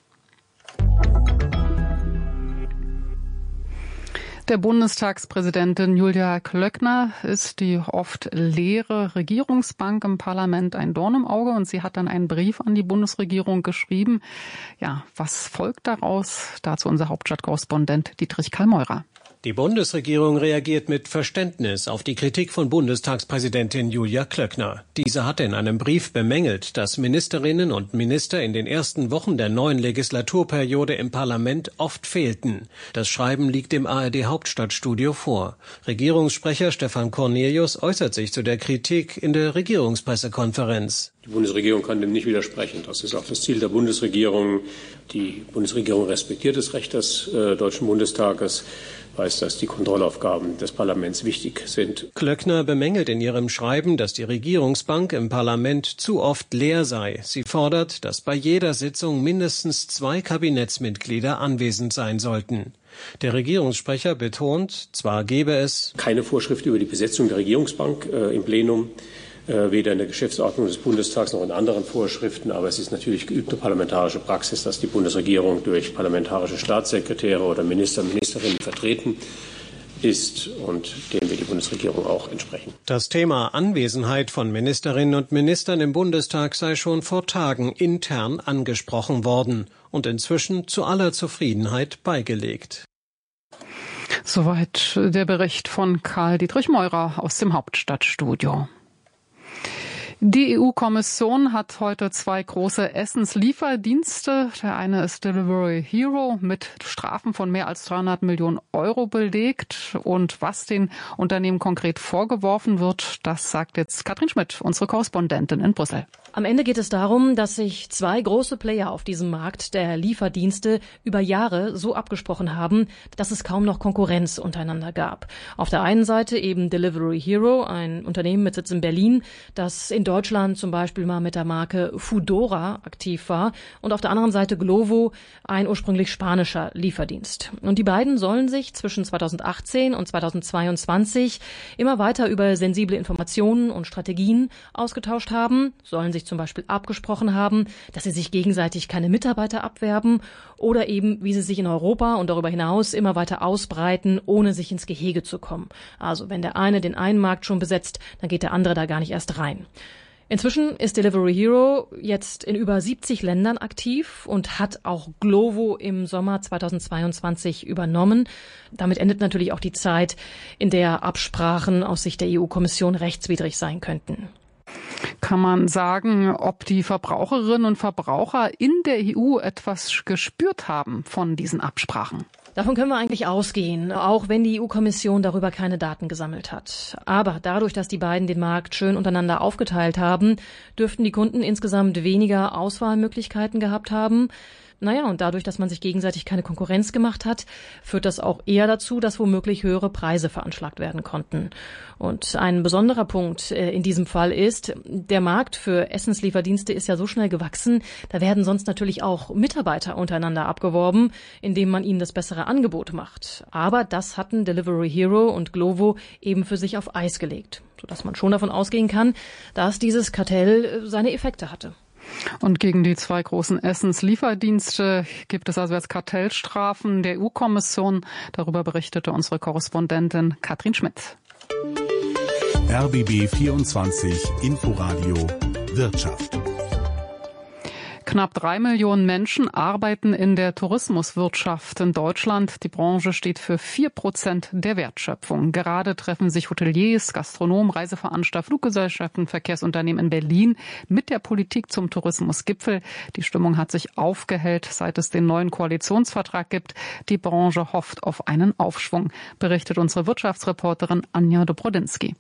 Der Bundestagspräsidentin Julia Klöckner ist die oft leere Regierungsbank im Parlament ein Dorn im Auge und sie hat dann einen Brief an die Bundesregierung geschrieben. Ja, was folgt daraus? Dazu unser Hauptstadtkorrespondent Dietrich Karl-Meurer. Die Bundesregierung reagiert mit Verständnis auf die Kritik von Bundestagspräsidentin Julia Klöckner. Diese hatte in einem Brief bemängelt, dass Ministerinnen und Minister in den ersten Wochen der neuen Legislaturperiode im Parlament oft fehlten. Das Schreiben liegt im ARD-Hauptstadtstudio vor. Regierungssprecher Stefan Cornelius äußert sich zu der Kritik in der Regierungspressekonferenz. Die Bundesregierung kann dem nicht widersprechen. Das ist auch das Ziel der Bundesregierung. Die Bundesregierung respektiert das Recht des Deutschen Bundestages, weiß, dass die Kontrollaufgaben des Parlaments wichtig sind. Klöckner bemängelt in ihrem Schreiben, dass die Regierungsbank im Parlament zu oft leer sei. Sie fordert, dass bei jeder Sitzung mindestens 2 Kabinettsmitglieder anwesend sein sollten. Der Regierungssprecher betont, zwar gebe es keine Vorschrift über die Besetzung der Regierungsbank im Plenum, weder in der Geschäftsordnung des Bundestags noch in anderen Vorschriften. Aber es ist natürlich geübte parlamentarische Praxis, dass die Bundesregierung durch parlamentarische Staatssekretäre oder Minister, Ministerinnen vertreten ist und dem wir die Bundesregierung auch entsprechen. Das Thema Anwesenheit von Ministerinnen und Ministern im Bundestag sei schon vor Tagen intern angesprochen worden und inzwischen zu aller Zufriedenheit beigelegt. Soweit der Bericht von Karl-Dietrich Meurer aus dem Hauptstadtstudio. Die EU-Kommission hat heute 2 große Essenslieferdienste. Der eine ist Delivery Hero mit Strafen von mehr als 300 Millionen Euro belegt. Und was den Unternehmen konkret vorgeworfen wird, das sagt jetzt Katrin Schmidt, unsere Korrespondentin in Brüssel. Am Ende geht es darum, dass sich 2 große Player auf diesem Markt der Lieferdienste über Jahre so abgesprochen haben, dass es kaum noch Konkurrenz untereinander gab. Auf der einen Seite eben Delivery Hero, ein Unternehmen mit Sitz in Berlin, das in Deutschland zum Beispiel mal mit der Marke Foodora aktiv war, und auf der anderen Seite Glovo, ein ursprünglich spanischer Lieferdienst. Und die beiden sollen sich zwischen 2018 und 2022 immer weiter über sensible Informationen und Strategien ausgetauscht haben, sollen sich zum Beispiel abgesprochen haben, dass sie sich gegenseitig keine Mitarbeiter abwerben oder eben, wie sie sich in Europa und darüber hinaus immer weiter ausbreiten, ohne sich ins Gehege zu kommen. Also wenn der eine den einen Markt schon besetzt, dann geht der andere da gar nicht erst rein. Inzwischen ist Delivery Hero jetzt in über 70 Ländern aktiv und hat auch Glovo im Sommer 2022 übernommen. Damit endet natürlich auch die Zeit, in der Absprachen aus Sicht der EU-Kommission rechtswidrig sein könnten. Kann man sagen, ob die Verbraucherinnen und Verbraucher in der EU etwas gespürt haben von diesen Absprachen? Davon können wir eigentlich ausgehen, auch wenn die EU-Kommission darüber keine Daten gesammelt hat. Aber dadurch, dass die beiden den Markt schön untereinander aufgeteilt haben, dürften die Kunden insgesamt weniger Auswahlmöglichkeiten gehabt haben. Naja, und dadurch, dass man sich gegenseitig keine Konkurrenz gemacht hat, führt das auch eher dazu, dass womöglich höhere Preise veranschlagt werden konnten. Und ein besonderer Punkt in diesem Fall ist, der Markt für Essenslieferdienste ist ja so schnell gewachsen, da werden sonst natürlich auch Mitarbeiter untereinander abgeworben, indem man ihnen das bessere Angebot macht. Aber das hatten Delivery Hero und Glovo eben für sich auf Eis gelegt, sodass man schon davon ausgehen kann, dass dieses Kartell seine Effekte hatte. Und gegen die zwei großen Essenslieferdienste gibt es also jetzt Kartellstrafen der EU-Kommission. Darüber berichtete unsere Korrespondentin Katrin Schmidt. RBB 24 Inforadio Wirtschaft. Knapp 3 Millionen Menschen arbeiten in der Tourismuswirtschaft in Deutschland. Die Branche steht für 4% der Wertschöpfung. Gerade treffen sich Hoteliers, Gastronomen, Reiseveranstalter, Fluggesellschaften, Verkehrsunternehmen in Berlin mit der Politik zum Tourismusgipfel. Die Stimmung hat sich aufgehellt, seit es den neuen Koalitionsvertrag gibt. Die Branche hofft auf einen Aufschwung, berichtet unsere Wirtschaftsreporterin Anja Dobrodinsky.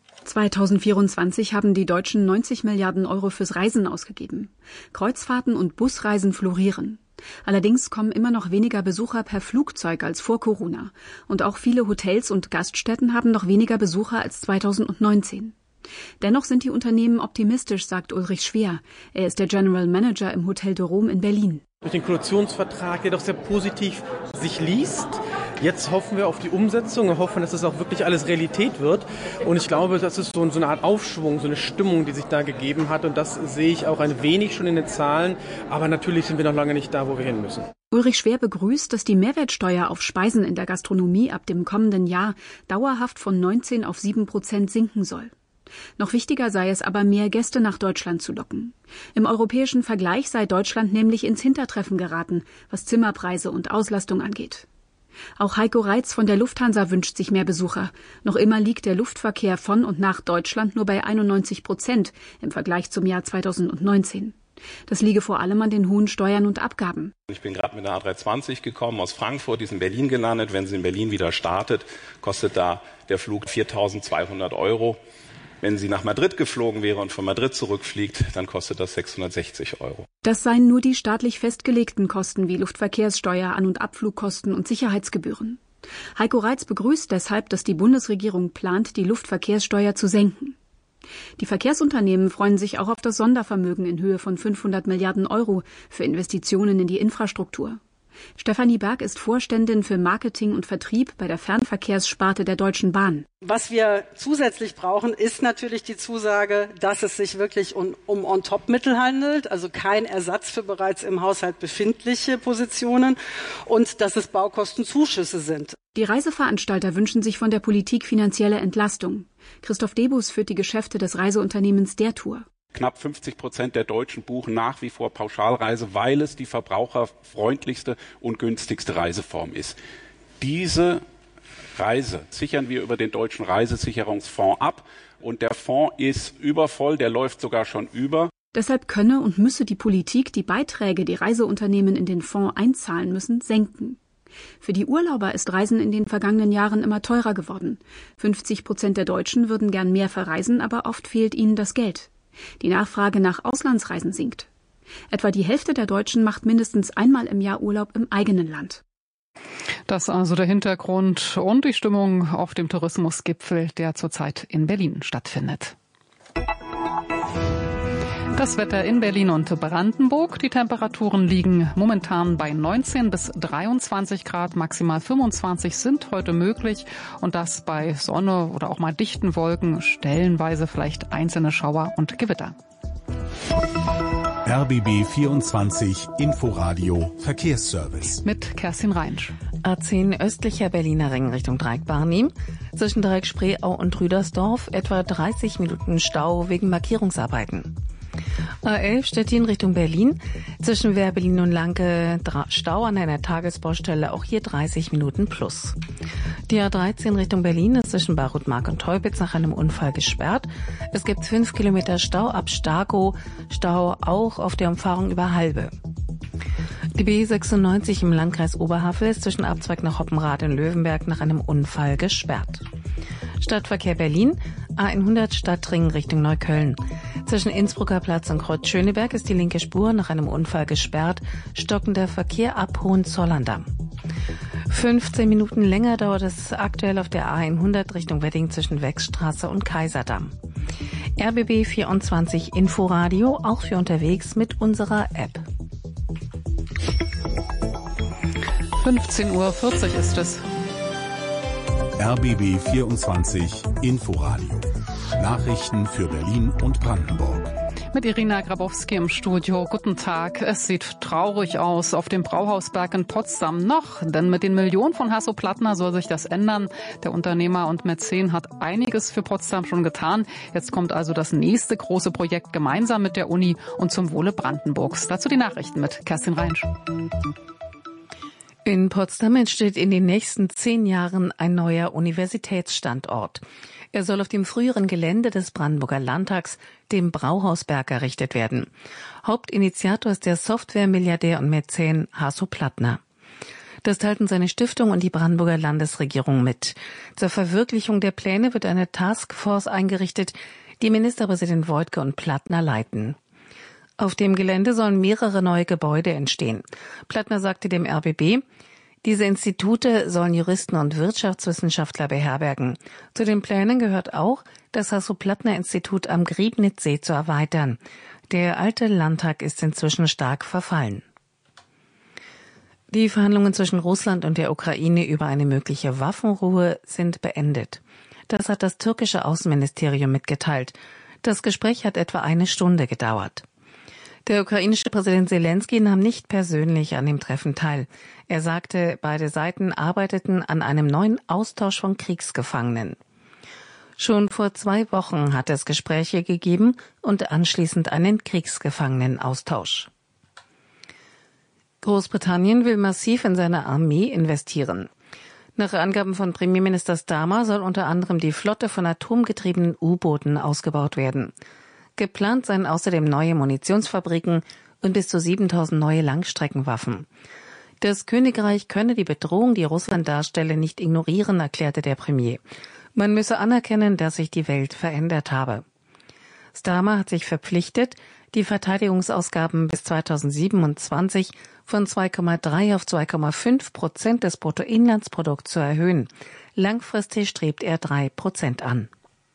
2024 haben die Deutschen 90 Milliarden Euro fürs Reisen ausgegeben. Kreuzfahrten und Busreisen florieren. Allerdings kommen immer noch weniger Besucher per Flugzeug als vor Corona. Und auch viele Hotels und Gaststätten haben noch weniger Besucher als 2019. Dennoch sind die Unternehmen optimistisch, sagt Ulrich Schwer. Er ist der General Manager im Hotel de Rome in Berlin. Durch den Koalitionsvertrag, der doch sehr positiv sich liest. Jetzt hoffen wir auf die Umsetzung und hoffen, dass das auch wirklich alles Realität wird. Und ich glaube, das ist so eine Art Aufschwung, so eine Stimmung, die sich da gegeben hat. Und das sehe ich auch ein wenig schon in den Zahlen. Aber natürlich sind wir noch lange nicht da, wo wir hin müssen. Ulrich Schwer begrüßt, dass die Mehrwertsteuer auf Speisen in der Gastronomie ab dem kommenden Jahr dauerhaft von 19 auf 7% sinken soll. Noch wichtiger sei es aber, mehr Gäste nach Deutschland zu locken. Im europäischen Vergleich sei Deutschland nämlich ins Hintertreffen geraten, was Zimmerpreise und Auslastung angeht. Auch Heiko Reitz von der Lufthansa wünscht sich mehr Besucher. Noch immer liegt der Luftverkehr von und nach Deutschland nur bei 91% im Vergleich zum Jahr 2019. Das liege vor allem an den hohen Steuern und Abgaben. Ich bin gerade mit der A320 gekommen aus Frankfurt, die ist in Berlin gelandet. Wenn sie in Berlin wieder startet, kostet da der Flug 4.200 €. Wenn sie nach Madrid geflogen wäre und von Madrid zurückfliegt, dann kostet das 660 €. Das seien nur die staatlich festgelegten Kosten wie Luftverkehrssteuer, An- und Abflugkosten und Sicherheitsgebühren. Heiko Reitz begrüßt deshalb, dass die Bundesregierung plant, die Luftverkehrssteuer zu senken. Die Verkehrsunternehmen freuen sich auch auf das Sondervermögen in Höhe von 500 Milliarden € für Investitionen in die Infrastruktur. Stefanie Berg ist Vorständin für Marketing und Vertrieb bei der Fernverkehrssparte der Deutschen Bahn. Was wir zusätzlich brauchen, ist natürlich die Zusage, dass es sich wirklich um On-Top-Mittel handelt, also kein Ersatz für bereits im Haushalt befindliche Positionen, und dass es Baukostenzuschüsse sind. Die Reiseveranstalter wünschen sich von der Politik finanzielle Entlastung. Christoph Debus führt die Geschäfte des Reiseunternehmens Der Tour. Knapp 50% der Deutschen buchen nach wie vor Pauschalreise, weil es die verbraucherfreundlichste und günstigste Reiseform ist. Diese Reise sichern wir über den Deutschen Reisesicherungsfonds ab. Und der Fonds ist übervoll, der läuft sogar schon über. Deshalb könne und müsse die Politik die Beiträge, die Reiseunternehmen in den Fonds einzahlen müssen, senken. Für die Urlauber ist Reisen in den vergangenen Jahren immer teurer geworden. 50% der Deutschen würden gern mehr verreisen, aber oft fehlt ihnen das Geld. Die Nachfrage nach Auslandsreisen sinkt. Etwa die Hälfte der Deutschen macht mindestens einmal im Jahr Urlaub im eigenen Land. Das also der Hintergrund und die Stimmung auf dem Tourismusgipfel, der zurzeit in Berlin stattfindet. Das Wetter in Berlin und Brandenburg. Die Temperaturen liegen momentan bei 19 bis 23 Grad. Maximal 25 sind heute möglich. Und das bei Sonne oder auch mal dichten Wolken. Stellenweise vielleicht einzelne Schauer und Gewitter. RBB 24 Inforadio Verkehrsservice. Mit Kerstin Reinsch. A10 östlicher Berliner Ring Richtung Dreieck Barnim. Zwischen Dreieck Spreeau und Rüdersdorf etwa 30 Minuten Stau wegen Markierungsarbeiten. A11 Stettin Richtung Berlin. Zwischen Werbelin und Lanke Stau an einer Tagesbaustelle, auch hier 30 Minuten plus. Die A13 Richtung Berlin ist zwischen Barutmark und Teubitz nach einem Unfall gesperrt. Es gibt 5 Kilometer Stau ab Starkow, Stau auch auf der Umfahrung über Halbe. Die B96 im Landkreis Oberhavel ist zwischen Abzweig nach Hoppenrad in Löwenberg nach einem Unfall gesperrt. Stadtverkehr Berlin, A100 Stadtring Richtung Neukölln. Zwischen Innsbrucker Platz und Kreuz Schöneberg ist die linke Spur nach einem Unfall gesperrt. Stockender Verkehr ab Hohenzollern-Damm. 15 Minuten länger dauert es aktuell auf der A100 Richtung Wedding zwischen Wechstraße und Kaiserdamm. RBB 24 Inforadio, auch für unterwegs mit unserer App. 15:40 Uhr ist es. RBB 24 Inforadio. Nachrichten für Berlin und Brandenburg. Mit Irina Grabowski im Studio. Guten Tag. Es sieht traurig aus auf dem Brauhausberg in Potsdam noch, denn mit den Millionen von Hasso-Plattner soll sich das ändern. Der Unternehmer und Mäzen hat einiges für Potsdam schon getan. Jetzt kommt also das nächste große Projekt gemeinsam mit der Uni und zum Wohle Brandenburgs. Dazu die Nachrichten mit Kerstin Reinsch. In Potsdam entsteht in den nächsten 10 Jahren ein neuer Universitätsstandort. Er soll auf dem früheren Gelände des Brandenburger Landtags, dem Brauhausberg, errichtet werden. Hauptinitiator ist der Software-Milliardär und Mäzen Hasso Plattner. Das teilten seine Stiftung und die Brandenburger Landesregierung mit. Zur Verwirklichung der Pläne wird eine Taskforce eingerichtet, die Ministerpräsident Woidke und Plattner leiten. Auf dem Gelände sollen mehrere neue Gebäude entstehen. Plattner sagte dem RBB, diese Institute sollen Juristen und Wirtschaftswissenschaftler beherbergen. Zu den Plänen gehört auch, das Hasso-Plattner-Institut am Griebnitzsee zu erweitern. Der alte Landtag ist inzwischen stark verfallen. Die Verhandlungen zwischen Russland und der Ukraine über eine mögliche Waffenruhe sind beendet. Das hat das türkische Außenministerium mitgeteilt. Das Gespräch hat etwa 1 Stunde gedauert. Der ukrainische Präsident Selenskyj nahm nicht persönlich an dem Treffen teil. Er sagte, beide Seiten arbeiteten an einem neuen Austausch von Kriegsgefangenen. Schon vor 2 Wochen hat es Gespräche gegeben und anschließend einen Kriegsgefangenenaustausch. Großbritannien will massiv in seine Armee investieren. Nach Angaben von Premierminister Starmer soll unter anderem die Flotte von atomgetriebenen U-Booten ausgebaut werden. Geplant seien außerdem neue Munitionsfabriken und bis zu 7.000 neue Langstreckenwaffen. Das Königreich könne die Bedrohung, die Russland darstelle, nicht ignorieren, erklärte der Premier. Man müsse anerkennen, dass sich die Welt verändert habe. Starmer hat sich verpflichtet, die Verteidigungsausgaben bis 2027 von 2,3 auf 2,5% des Bruttoinlandsprodukts zu erhöhen. Langfristig strebt er 3% an.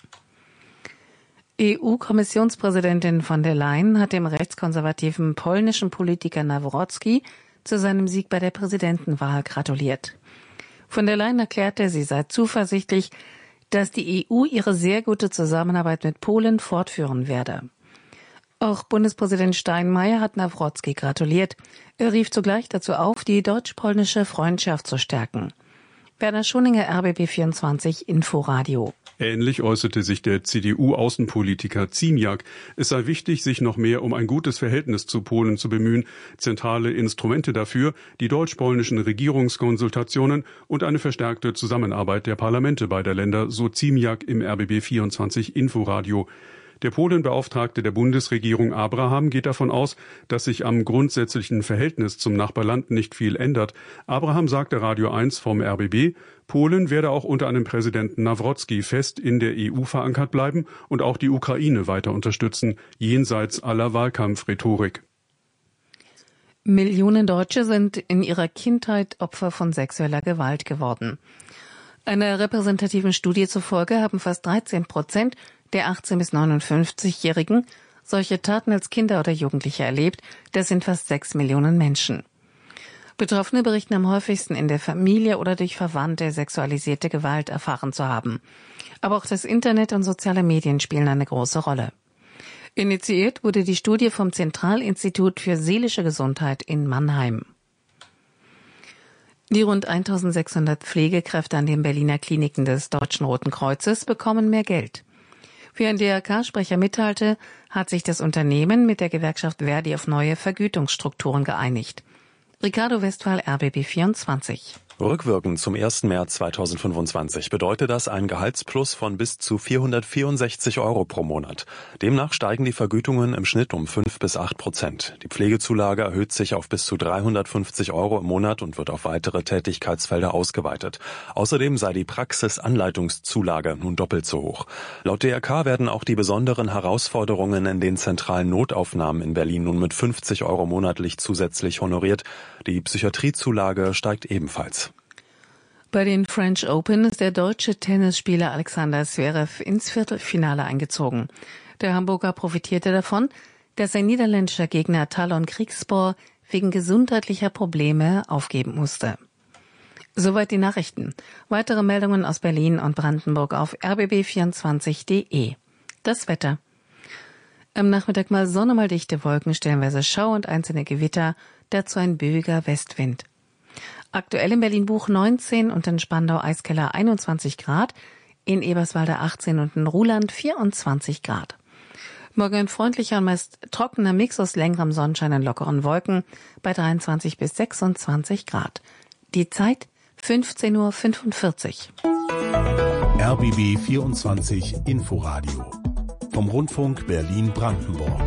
EU-Kommissionspräsidentin von der Leyen hat dem rechtskonservativen polnischen Politiker Nawrocki zu seinem Sieg bei der Präsidentenwahl gratuliert. Von der Leyen erklärte, sie sei zuversichtlich, dass die EU ihre sehr gute Zusammenarbeit mit Polen fortführen werde. Auch Bundespräsident Steinmeier hat Nawrocki gratuliert. Er rief zugleich dazu auf, die deutsch-polnische Freundschaft zu stärken. Werner Schoninger, RBB 24 Inforadio. Ähnlich äußerte sich der CDU-Außenpolitiker Ziemiak. Es sei wichtig, sich noch mehr um ein gutes Verhältnis zu Polen zu bemühen. Zentrale Instrumente dafür, die deutsch-polnischen Regierungskonsultationen und eine verstärkte Zusammenarbeit der Parlamente beider Länder, so Ziemiak im RBB 24 Inforadio. Der Polenbeauftragte der Bundesregierung Abraham geht davon aus, dass sich am grundsätzlichen Verhältnis zum Nachbarland nicht viel ändert. Abraham sagte Radio 1 vom RBB, Polen werde auch unter einem Präsidenten Nawrocki fest in der EU verankert bleiben und auch die Ukraine weiter unterstützen, jenseits aller Wahlkampfrhetorik. Millionen Deutsche sind in ihrer Kindheit Opfer von sexueller Gewalt geworden. Einer repräsentativen Studie zufolge haben fast 13% der 18- bis 59-Jährigen solche Taten als Kinder oder Jugendliche erlebt. Das sind fast 6 Millionen Menschen. Betroffene berichten am häufigsten in der Familie oder durch Verwandte sexualisierte Gewalt erfahren zu haben. Aber auch das Internet und soziale Medien spielen eine große Rolle. Initiiert wurde die Studie vom Zentralinstitut für seelische Gesundheit in Mannheim. Die rund 1600 Pflegekräfte an den Berliner Kliniken des Deutschen Roten Kreuzes bekommen mehr Geld. Wie ein DRK-Sprecher mitteilte, hat sich das Unternehmen mit der Gewerkschaft Verdi auf neue Vergütungsstrukturen geeinigt. Ricardo Westphal, RBB 24. Rückwirkend zum 1. März 2025 bedeutet das ein Gehaltsplus von bis zu 464 € pro Monat. Demnach steigen die Vergütungen im Schnitt um 5-8%. Die Pflegezulage erhöht sich auf bis zu 350 € im Monat und wird auf weitere Tätigkeitsfelder ausgeweitet. Außerdem sei die Praxisanleitungszulage nun doppelt so hoch. Laut DRK werden auch die besonderen Herausforderungen in den zentralen Notaufnahmen in Berlin nun mit 50 € monatlich zusätzlich honoriert. Die Psychiatriezulage steigt ebenfalls. Bei den French Open ist der deutsche Tennisspieler Alexander Zverev ins Viertelfinale eingezogen. Der Hamburger profitierte davon, dass sein niederländischer Gegner Talon Griekspoor wegen gesundheitlicher Probleme aufgeben musste. Soweit die Nachrichten. Weitere Meldungen aus Berlin und Brandenburg auf rbb24.de. Das Wetter. Am Nachmittag mal Sonne, mal dichte Wolken, stellenweise Schauer und einzelne Gewitter, dazu ein böiger Westwind. Aktuell in Berlin-Buch 19 und in Spandau-Eiskeller 21 Grad, in Eberswalde 18 und in Ruhland 24 Grad. Morgen ein freundlicher und meist trockener Mix aus längerem Sonnenschein und lockeren Wolken bei 23 bis 26 Grad. Die Zeit 15:45 Uhr. RBB 24 Inforadio vom Rundfunk Berlin-Brandenburg.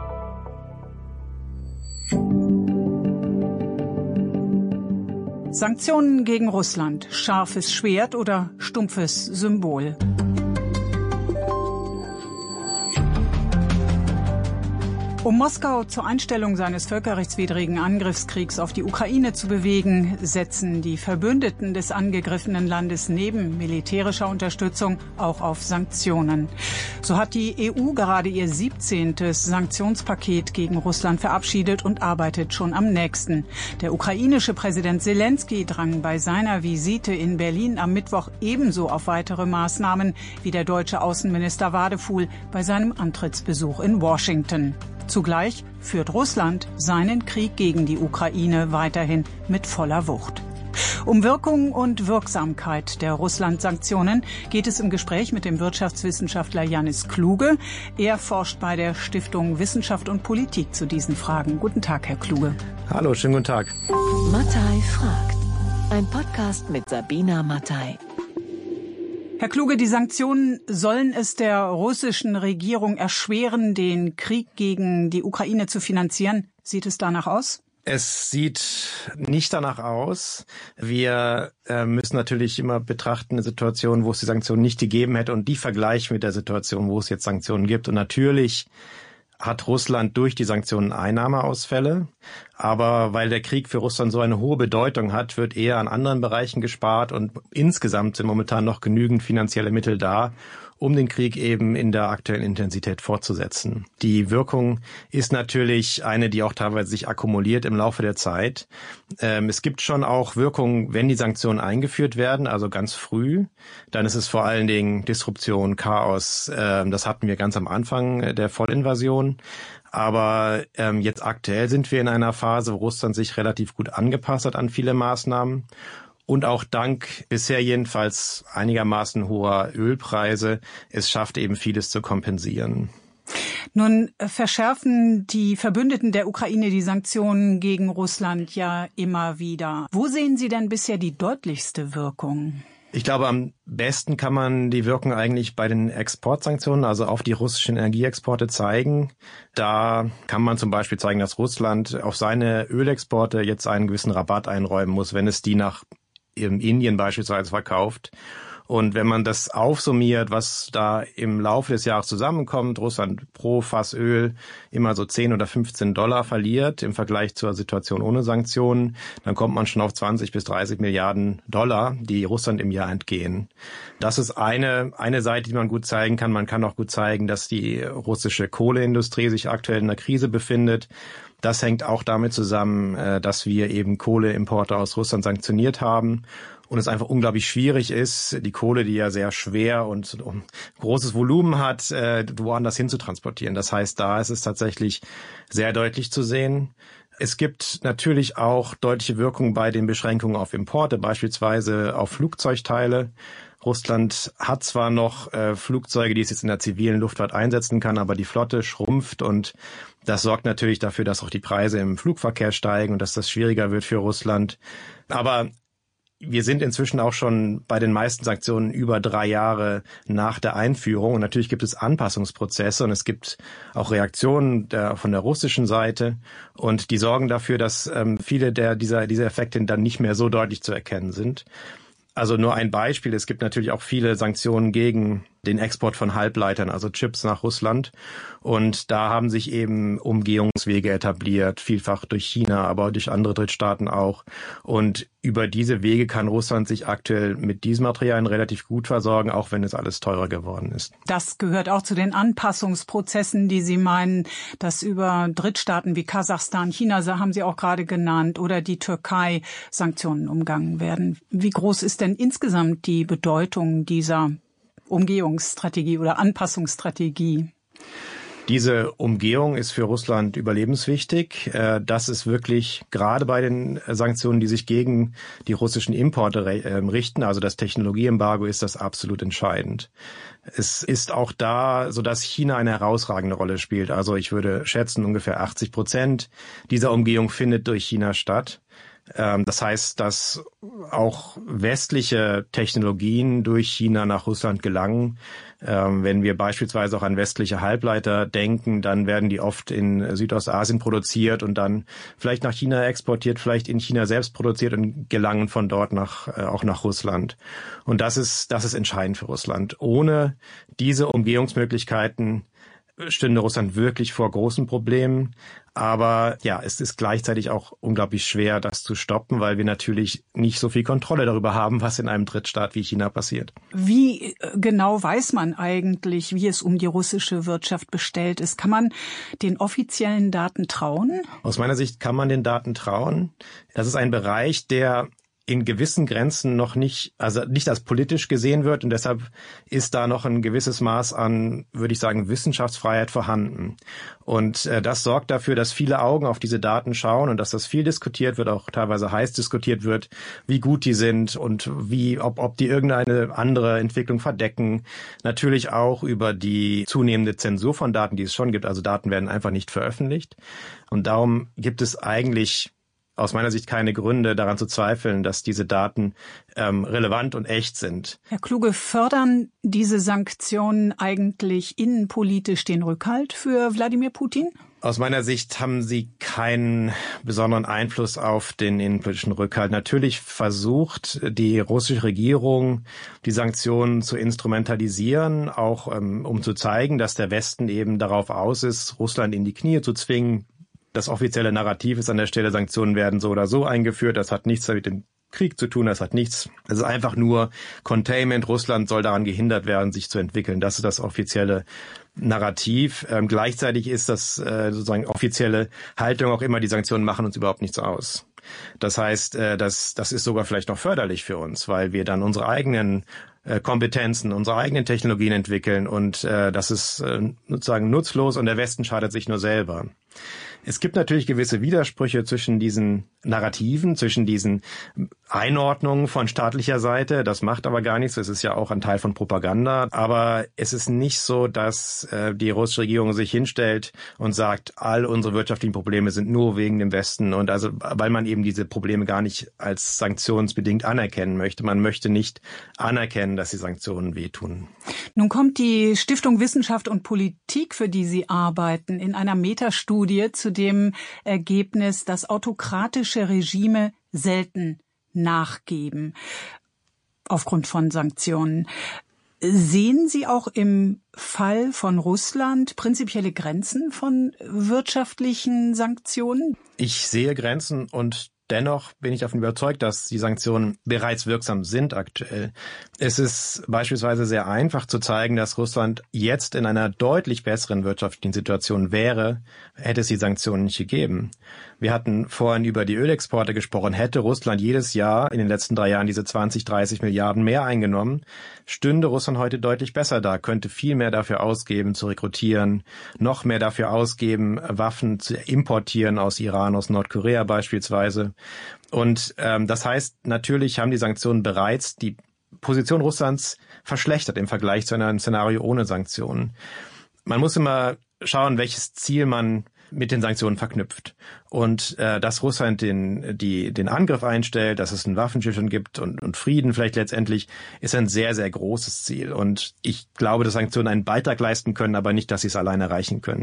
Sanktionen gegen Russland, scharfes Schwert oder stumpfes Symbol? Um Moskau zur Einstellung seines völkerrechtswidrigen Angriffskriegs auf die Ukraine zu bewegen, setzen die Verbündeten des angegriffenen Landes neben militärischer Unterstützung auch auf Sanktionen. So hat die EU gerade ihr 17. Sanktionspaket gegen Russland verabschiedet und arbeitet schon am nächsten. Der ukrainische Präsident Selenskyj drang bei seiner Visite in Berlin am Mittwoch ebenso auf weitere Maßnahmen wie der deutsche Außenminister Wadefuhl bei seinem Antrittsbesuch in Washington. Zugleich führt Russland seinen Krieg gegen die Ukraine weiterhin mit voller Wucht. Um Wirkung und Wirksamkeit der Russland-Sanktionen geht es im Gespräch mit dem Wirtschaftswissenschaftler Janis Kluge. Er forscht bei der Stiftung Wissenschaft und Politik zu diesen Fragen. Guten Tag, Herr Kluge. Hallo, schönen guten Tag. Mattei fragt. Ein Podcast mit Sabina Mattei. Herr Kluge, die Sanktionen sollen es der russischen Regierung erschweren, den Krieg gegen die Ukraine zu finanzieren. Sieht es danach aus? Es sieht nicht danach aus. Wir müssen natürlich immer betrachten eine Situation, wo es die Sanktionen nicht gegeben hätte und die vergleichen mit der Situation, wo es jetzt Sanktionen gibt. Und natürlich hat Russland durch die Sanktionen Einnahmeausfälle. Aber weil der Krieg für Russland so eine hohe Bedeutung hat, wird eher an anderen Bereichen gespart und insgesamt sind momentan noch genügend finanzielle Mittel da, um den Krieg eben in der aktuellen Intensität fortzusetzen. Die Wirkung ist natürlich eine, die auch teilweise sich akkumuliert im Laufe der Zeit. Es gibt schon auch Wirkungen, wenn die Sanktionen eingeführt werden, also ganz früh. Dann ist es vor allen Dingen Disruption, Chaos. Das hatten wir ganz am Anfang der Vollinvasion. Aber jetzt aktuell sind wir in einer Phase, wo Russland sich relativ gut angepasst hat an viele Maßnahmen. Und auch dank bisher jedenfalls einigermaßen hoher Ölpreise es schafft eben vieles zu kompensieren. Nun verschärfen die Verbündeten der Ukraine die Sanktionen gegen Russland ja immer wieder. Wo sehen Sie denn bisher die deutlichste Wirkung? Ich glaube, am besten kann man die Wirkung eigentlich bei den Exportsanktionen, also auf die russischen Energieexporte zeigen. Da kann man zum Beispiel zeigen, dass Russland auf seine Ölexporte jetzt einen gewissen Rabatt einräumen muss, wenn es die nach Indien beispielsweise verkauft. Und wenn man das aufsummiert, was da im Laufe des Jahres zusammenkommt, Russland pro Fass Öl immer so 10 oder 15 $, verliert im Vergleich zur Situation ohne Sanktionen, dann kommt man schon auf 20 bis 30 Milliarden $, die Russland im Jahr entgehen. Das ist eine Seite, die man gut zeigen kann. Man kann auch gut zeigen, dass die russische Kohleindustrie sich aktuell in einer Krise befindet. Das hängt auch damit zusammen, dass wir eben Kohleimporte aus Russland sanktioniert haben und es einfach unglaublich schwierig ist, die Kohle, die ja sehr schwer und großes Volumen hat, woanders hin zu transportieren. Das heißt, da ist es tatsächlich sehr deutlich zu sehen. Es gibt natürlich auch deutliche Wirkungen bei den Beschränkungen auf Importe, beispielsweise auf Flugzeugteile. Russland hat zwar noch Flugzeuge, die es jetzt in der zivilen Luftfahrt einsetzen kann, aber die Flotte schrumpft und das sorgt natürlich dafür, dass auch die Preise im Flugverkehr steigen und dass das schwieriger wird für Russland. Aber wir sind inzwischen auch schon bei den meisten Sanktionen über 3 Jahre nach der Einführung. Und natürlich gibt es Anpassungsprozesse und es gibt auch Reaktionen von der russischen Seite. Und die sorgen dafür, dass viele dieser Effekte dann nicht mehr so deutlich zu erkennen sind. Also nur ein Beispiel. Es gibt natürlich auch viele Sanktionen gegen den Export von Halbleitern, also Chips nach Russland. Und da haben sich eben Umgehungswege etabliert, vielfach durch China, aber durch andere Drittstaaten auch. Und über diese Wege kann Russland sich aktuell mit diesen Materialien relativ gut versorgen, auch wenn es alles teurer geworden ist. Das gehört auch zu den Anpassungsprozessen, die Sie meinen, dass über Drittstaaten wie Kasachstan, China, haben Sie auch gerade genannt, oder die Türkei Sanktionen umgangen werden. Wie groß ist denn insgesamt die Bedeutung dieser Umgehungsstrategie oder Anpassungsstrategie? Diese Umgehung ist für Russland überlebenswichtig. Das ist wirklich gerade bei den Sanktionen, die sich gegen die russischen Importe richten, also das Technologieembargo, ist das absolut entscheidend. Es ist auch da so, dass China eine herausragende Rolle spielt. Also ich würde schätzen, ungefähr 80% dieser Umgehung findet durch China statt. Das heißt, dass auch westliche Technologien durch China nach Russland gelangen. Wenn wir beispielsweise auch an westliche Halbleiter denken, dann werden die oft in Südostasien produziert und dann vielleicht nach China exportiert, vielleicht in China selbst produziert und gelangen von dort auch nach Russland. Und das ist entscheidend für Russland. Ohne diese Umgehungsmöglichkeiten stünde Russland wirklich vor großen Problemen. Aber ja, es ist gleichzeitig auch unglaublich schwer, das zu stoppen, weil wir natürlich nicht so viel Kontrolle darüber haben, was in einem Drittstaat wie China passiert. Wie genau weiß man eigentlich, wie es um die russische Wirtschaft bestellt ist? Kann man den offiziellen Daten trauen? Aus meiner Sicht kann man den Daten trauen. Das ist ein Bereich, der in gewissen Grenzen noch nicht als politisch gesehen wird, und deshalb ist da noch ein gewisses Maß an, würde ich sagen, Wissenschaftsfreiheit vorhanden. Und das sorgt dafür, dass viele Augen auf diese Daten schauen und dass das viel diskutiert wird, auch teilweise heiß diskutiert wird, wie gut die sind und ob die irgendeine andere Entwicklung verdecken. Natürlich auch über die zunehmende Zensur von Daten, die es schon gibt. Also Daten werden einfach nicht veröffentlicht. Und darum gibt es eigentlich aus meiner Sicht keine Gründe daran zu zweifeln, dass diese Daten relevant und echt sind. Herr Kluge, fördern diese Sanktionen eigentlich innenpolitisch den Rückhalt für Wladimir Putin? Aus meiner Sicht haben sie keinen besonderen Einfluss auf den innenpolitischen Rückhalt. Natürlich versucht die russische Regierung, die Sanktionen zu instrumentalisieren, auch um zu zeigen, dass der Westen eben darauf aus ist, Russland in die Knie zu zwingen. Das offizielle Narrativ ist an der Stelle, Sanktionen werden so oder so eingeführt. Das hat nichts mit dem Krieg zu tun, das ist einfach nur Containment. Russland soll daran gehindert werden, sich zu entwickeln. Das ist das offizielle Narrativ. Gleichzeitig ist das sozusagen offizielle Haltung auch immer, die Sanktionen machen uns überhaupt nichts aus. Das heißt, das ist sogar vielleicht noch förderlich für uns, weil wir dann unsere eigenen Kompetenzen, unsere eigenen Technologien entwickeln, und das ist sozusagen nutzlos und der Westen schadet sich nur selber. Es gibt natürlich gewisse Widersprüche zwischen diesen Narrativen, zwischen diesen Einordnungen von staatlicher Seite. Das macht aber gar nichts. Es ist ja auch ein Teil von Propaganda. Aber es ist nicht so, dass die russische Regierung sich hinstellt und sagt, all unsere wirtschaftlichen Probleme sind nur wegen dem Westen. Und also, weil man eben diese Probleme gar nicht als sanktionsbedingt anerkennen möchte. Man möchte nicht anerkennen, dass die Sanktionen wehtun. Nun kommt die Stiftung Wissenschaft und Politik, für die Sie arbeiten, in einer Metastudie zu dem Ergebnis, dass autokratische Regime selten nachgeben aufgrund von Sanktionen. Sehen Sie auch im Fall von Russland prinzipielle Grenzen von wirtschaftlichen Sanktionen? Ich sehe Grenzen, und dennoch bin ich davon überzeugt, dass die Sanktionen bereits wirksam sind aktuell. Es ist beispielsweise sehr einfach zu zeigen, dass Russland jetzt in einer deutlich besseren wirtschaftlichen Situation wäre, hätte es die Sanktionen nicht gegeben. Wir hatten vorhin über die Ölexporte gesprochen. Hätte Russland jedes Jahr in den letzten 3 Jahren diese 20-30 Milliarden mehr eingenommen, stünde Russland heute deutlich besser da, könnte viel mehr dafür ausgeben, zu rekrutieren, noch mehr dafür ausgeben, Waffen zu importieren aus Iran, aus Nordkorea beispielsweise. Und das heißt, natürlich haben die Sanktionen bereits die Position Russlands verschlechtert im Vergleich zu einem Szenario ohne Sanktionen. Man muss immer schauen, welches Ziel man mit den Sanktionen verknüpft. Und dass Russland den Angriff einstellt, dass es einen Waffenstillstand gibt und Frieden vielleicht letztendlich, ist ein sehr, sehr großes Ziel. Und ich glaube, dass Sanktionen einen Beitrag leisten können, aber nicht, dass sie es alleine erreichen können.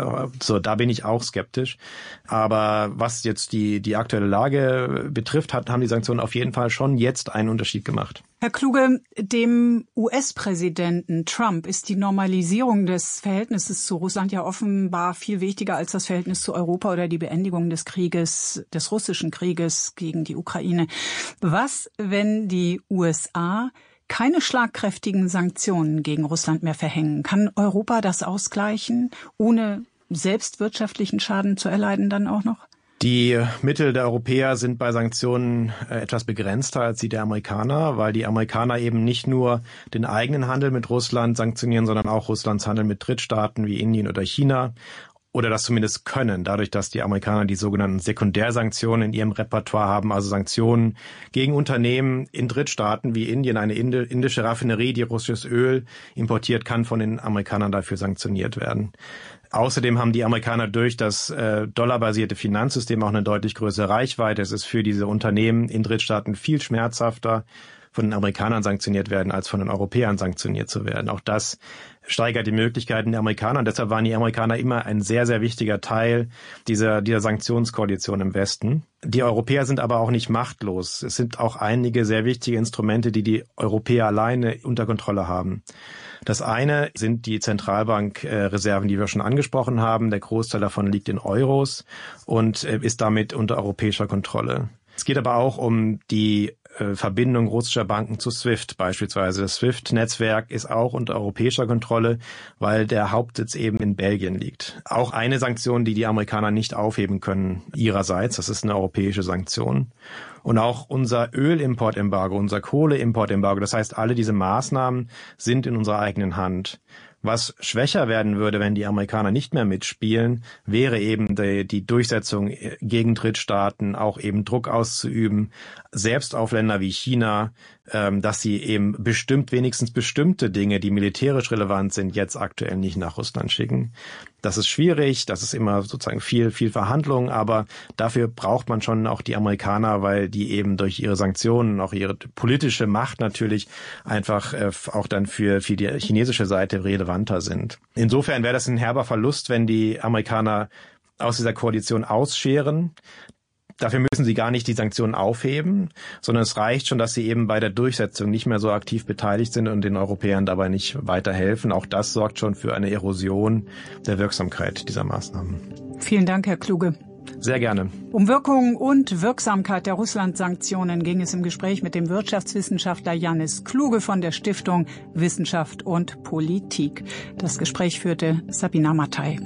Da bin ich auch skeptisch. Aber was jetzt die aktuelle Lage betrifft, haben die Sanktionen auf jeden Fall schon jetzt einen Unterschied gemacht. Herr Kluge, dem US-Präsidenten Trump ist die Normalisierung des Verhältnisses zu Russland ja offenbar viel wichtiger als das Verhältnis zu Europa oder die Beendigung des Krieges, des russischen Krieges gegen die Ukraine. Was, wenn die USA keine schlagkräftigen Sanktionen gegen Russland mehr verhängen? Kann Europa das ausgleichen, ohne selbst wirtschaftlichen Schaden zu erleiden dann auch noch? Die Mittel der Europäer sind bei Sanktionen etwas begrenzter als die der Amerikaner, weil die Amerikaner eben nicht nur den eigenen Handel mit Russland sanktionieren, sondern auch Russlands Handel mit Drittstaaten wie Indien oder China. Oder das zumindest können, dadurch, dass die Amerikaner die sogenannten Sekundärsanktionen in ihrem Repertoire haben, also Sanktionen gegen Unternehmen in Drittstaaten wie Indien. Eine indische Raffinerie, die russisches Öl importiert, kann von den Amerikanern dafür sanktioniert werden. Außerdem haben die Amerikaner durch das dollarbasierte Finanzsystem auch eine deutlich größere Reichweite. Es ist für diese Unternehmen in Drittstaaten viel schmerzhafter, von den Amerikanern sanktioniert werden, als von den Europäern sanktioniert zu werden. Auch das steigert die Möglichkeiten der Amerikaner. Und deshalb waren die Amerikaner immer ein sehr, sehr wichtiger Teil dieser Sanktionskoalition im Westen. Die Europäer sind aber auch nicht machtlos. Es sind auch einige sehr wichtige Instrumente, die Europäer alleine unter Kontrolle haben. Das eine sind die Zentralbankreserven, die wir schon angesprochen haben. Der Großteil davon liegt in Euros und ist damit unter europäischer Kontrolle. Es geht aber auch um die Verbindung russischer Banken zu SWIFT beispielsweise. Das SWIFT-Netzwerk ist auch unter europäischer Kontrolle, weil der Hauptsitz eben in Belgien liegt. Auch eine Sanktion, die Amerikaner nicht aufheben können ihrerseits, das ist eine europäische Sanktion. Und auch unser Ölimportembargo, unser Kohleimportembargo, das heißt, alle diese Maßnahmen sind in unserer eigenen Hand. Was schwächer werden würde, wenn die Amerikaner nicht mehr mitspielen, wäre eben die Durchsetzung gegen Drittstaaten, auch eben Druck auszuüben, selbst auf Länder wie China, dass sie eben wenigstens bestimmte Dinge, die militärisch relevant sind, jetzt aktuell nicht nach Russland schicken. Das ist schwierig, das ist immer sozusagen viel Verhandlung, aber dafür braucht man schon auch die Amerikaner, weil die eben durch ihre Sanktionen, auch ihre politische Macht natürlich einfach auch dann für die chinesische Seite relevanter sind. Insofern wäre das ein herber Verlust, wenn die Amerikaner aus dieser Koalition ausscheren. Dafür müssen sie gar nicht die Sanktionen aufheben, sondern es reicht schon, dass sie eben bei der Durchsetzung nicht mehr so aktiv beteiligt sind und den Europäern dabei nicht weiterhelfen. Auch das sorgt schon für eine Erosion der Wirksamkeit dieser Maßnahmen. Vielen Dank, Herr Kluge. Sehr gerne. Um Wirkung und Wirksamkeit der Russland-Sanktionen ging es im Gespräch mit dem Wirtschaftswissenschaftler Janis Kluge von der Stiftung Wissenschaft und Politik. Das Gespräch führte Sabina Mattei.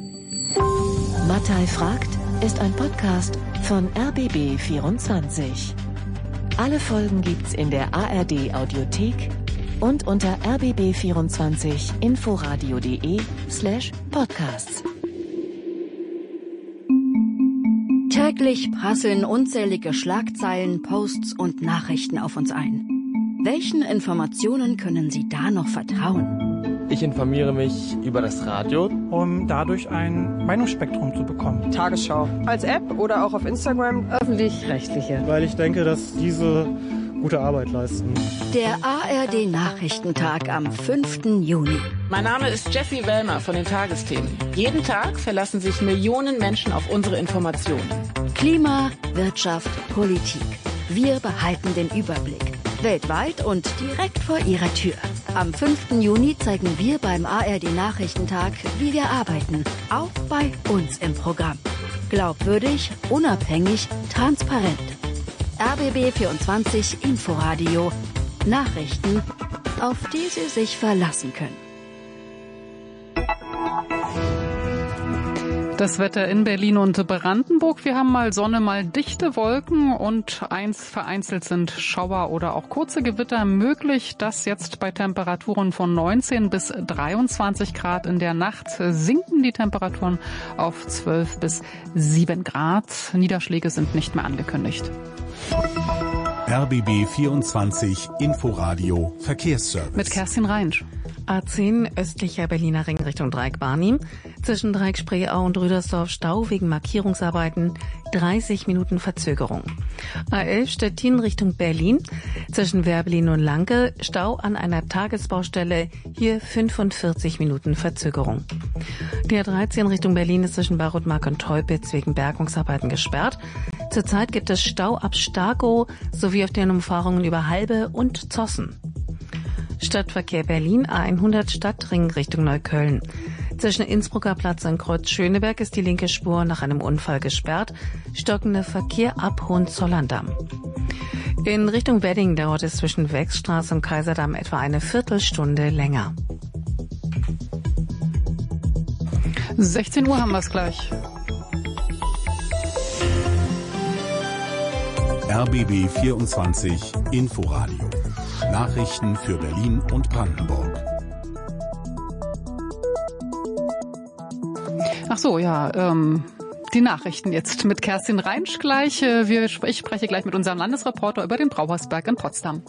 Mattei fragt ist ein Podcast von RBB24. Alle Folgen gibt's in der ARD Audiothek und unter rbb24inforadio.de/podcasts. Täglich prasseln unzählige Schlagzeilen, Posts und Nachrichten auf uns ein. Welchen Informationen können Sie da noch vertrauen? Ich informiere mich über das Radio, um dadurch ein Meinungsspektrum zu bekommen. Tagesschau. Als App oder auch auf Instagram. Öffentlich-rechtliche. Weil ich denke, dass diese gute Arbeit leisten. Der ARD-Nachrichtentag am 5. Juni. Mein Name ist Jessie Wellmer von den Tagesthemen. Jeden Tag verlassen sich Millionen Menschen auf unsere Informationen. Klima, Wirtschaft, Politik. Wir behalten den Überblick. Weltweit und direkt vor Ihrer Tür. Am 5. Juni zeigen wir beim ARD-Nachrichtentag, wie wir arbeiten. Auch bei uns im Programm. Glaubwürdig, unabhängig, transparent. RBB24 Inforadio. Nachrichten, auf die Sie sich verlassen können. Das Wetter in Berlin und Brandenburg. Wir haben mal Sonne, mal dichte Wolken und vereinzelt sind Schauer oder auch kurze Gewitter möglich. Das jetzt bei Temperaturen von 19 bis 23 Grad. In der Nacht sinken die Temperaturen auf 12 bis 7 Grad. Niederschläge sind nicht mehr angekündigt. RBB 24 Inforadio Verkehrsservice. Mit Kerstin Reinsch. A10 östlicher Berliner Ring Richtung Dreieck-Barnim. Zwischen Dreieck-Spreeau und Rüdersdorf Stau wegen Markierungsarbeiten. 30 Minuten Verzögerung. A11 Stettin Richtung Berlin. Zwischen Werbelin und Lanke Stau an einer Tagesbaustelle. Hier 45 Minuten Verzögerung. Die A13 Richtung Berlin ist zwischen Barutmark und Teupitz wegen Bergungsarbeiten gesperrt. Zurzeit gibt es Stau ab Starkow sowie auf den Umfahrungen über Halbe und Zossen. Stadtverkehr Berlin A100 Stadtring Richtung Neukölln. Zwischen Innsbrucker Platz und Kreuz Schöneberg ist die linke Spur nach einem Unfall gesperrt. Stockender Verkehr ab Hohenzollern-Damm. In Richtung Wedding dauert es zwischen Wechsstraße und Kaiserdamm etwa eine Viertelstunde länger. 16 Uhr haben wir es gleich. RBB 24 Inforadio. Nachrichten für Berlin und Brandenburg. Ach so, ja, die Nachrichten jetzt mit Kerstin Reinsch gleich. Ich spreche gleich mit unserem Landesreporter über den Brauhausberg in Potsdam.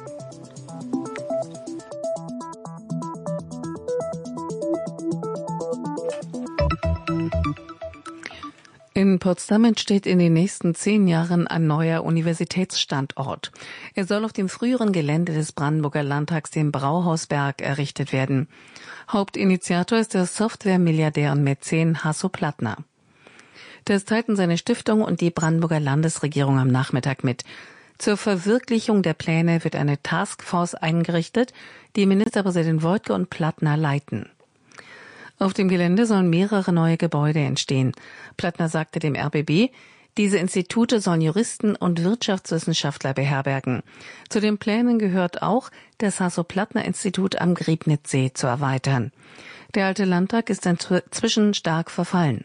In Potsdam entsteht in den nächsten 10 Jahren ein neuer Universitätsstandort. Er soll auf dem früheren Gelände des Brandenburger Landtags, dem Brauhausberg, errichtet werden. Hauptinitiator ist der Software-Milliardär und Mäzen Hasso Plattner. Das teilten seine Stiftung und die Brandenburger Landesregierung am Nachmittag mit. Zur Verwirklichung der Pläne wird eine Taskforce eingerichtet, die Ministerpräsident Woidke und Plattner leiten. Auf dem Gelände sollen mehrere neue Gebäude entstehen. Plattner sagte dem RBB, diese Institute sollen Juristen und Wirtschaftswissenschaftler beherbergen. Zu den Plänen gehört auch, das Hasso-Plattner-Institut am Griebnitzsee zu erweitern. Der alte Landtag ist inzwischen stark verfallen.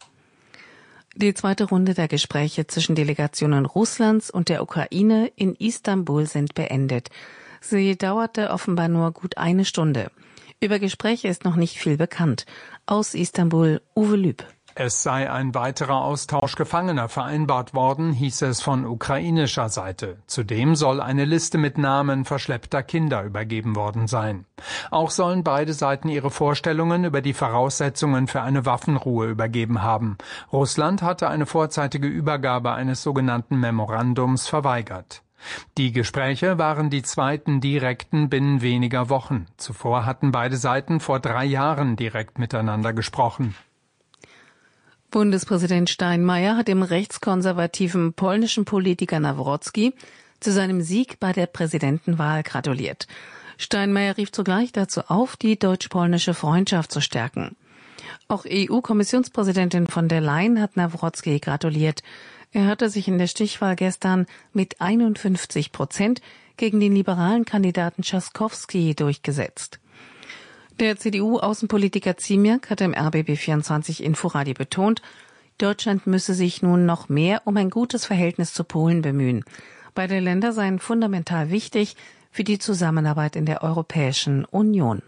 Die zweite Runde der Gespräche zwischen Delegationen Russlands und der Ukraine in Istanbul sind beendet. Sie dauerte offenbar nur gut eine Stunde. Über Gespräche ist noch nicht viel bekannt. Aus Istanbul, Uwe Lüb. Es sei ein weiterer Austausch Gefangener vereinbart worden, hieß es von ukrainischer Seite. Zudem soll eine Liste mit Namen verschleppter Kinder übergeben worden sein. Auch sollen beide Seiten ihre Vorstellungen über die Voraussetzungen für eine Waffenruhe übergeben haben. Russland hatte eine vorzeitige Übergabe eines sogenannten Memorandums verweigert. Die Gespräche waren die zweiten direkten binnen weniger Wochen. Zuvor hatten beide Seiten vor 3 Jahren direkt miteinander gesprochen. Bundespräsident Steinmeier hat dem rechtskonservativen polnischen Politiker Nawrocki zu seinem Sieg bei der Präsidentenwahl gratuliert. Steinmeier rief zugleich dazu auf, die deutsch-polnische Freundschaft zu stärken. Auch EU-Kommissionspräsidentin von der Leyen hat Nawrocki gratuliert. Er hatte sich in der Stichwahl gestern mit 51% gegen den liberalen Kandidaten Trzaskowski durchgesetzt. Der CDU-Außenpolitiker Ziemiak hat im RBB24 Inforadio betont, Deutschland müsse sich nun noch mehr um ein gutes Verhältnis zu Polen bemühen. Beide Länder seien fundamental wichtig für die Zusammenarbeit in der Europäischen Union.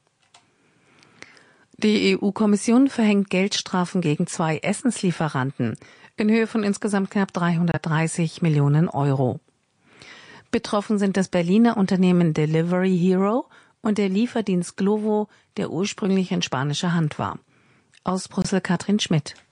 Die EU-Kommission verhängt Geldstrafen gegen 2 Essenslieferanten in Höhe von insgesamt knapp 330 Millionen Euro. Betroffen sind das Berliner Unternehmen Delivery Hero und der Lieferdienst Glovo, der ursprünglich in spanischer Hand war. Aus Brüssel Katrin Schmidt.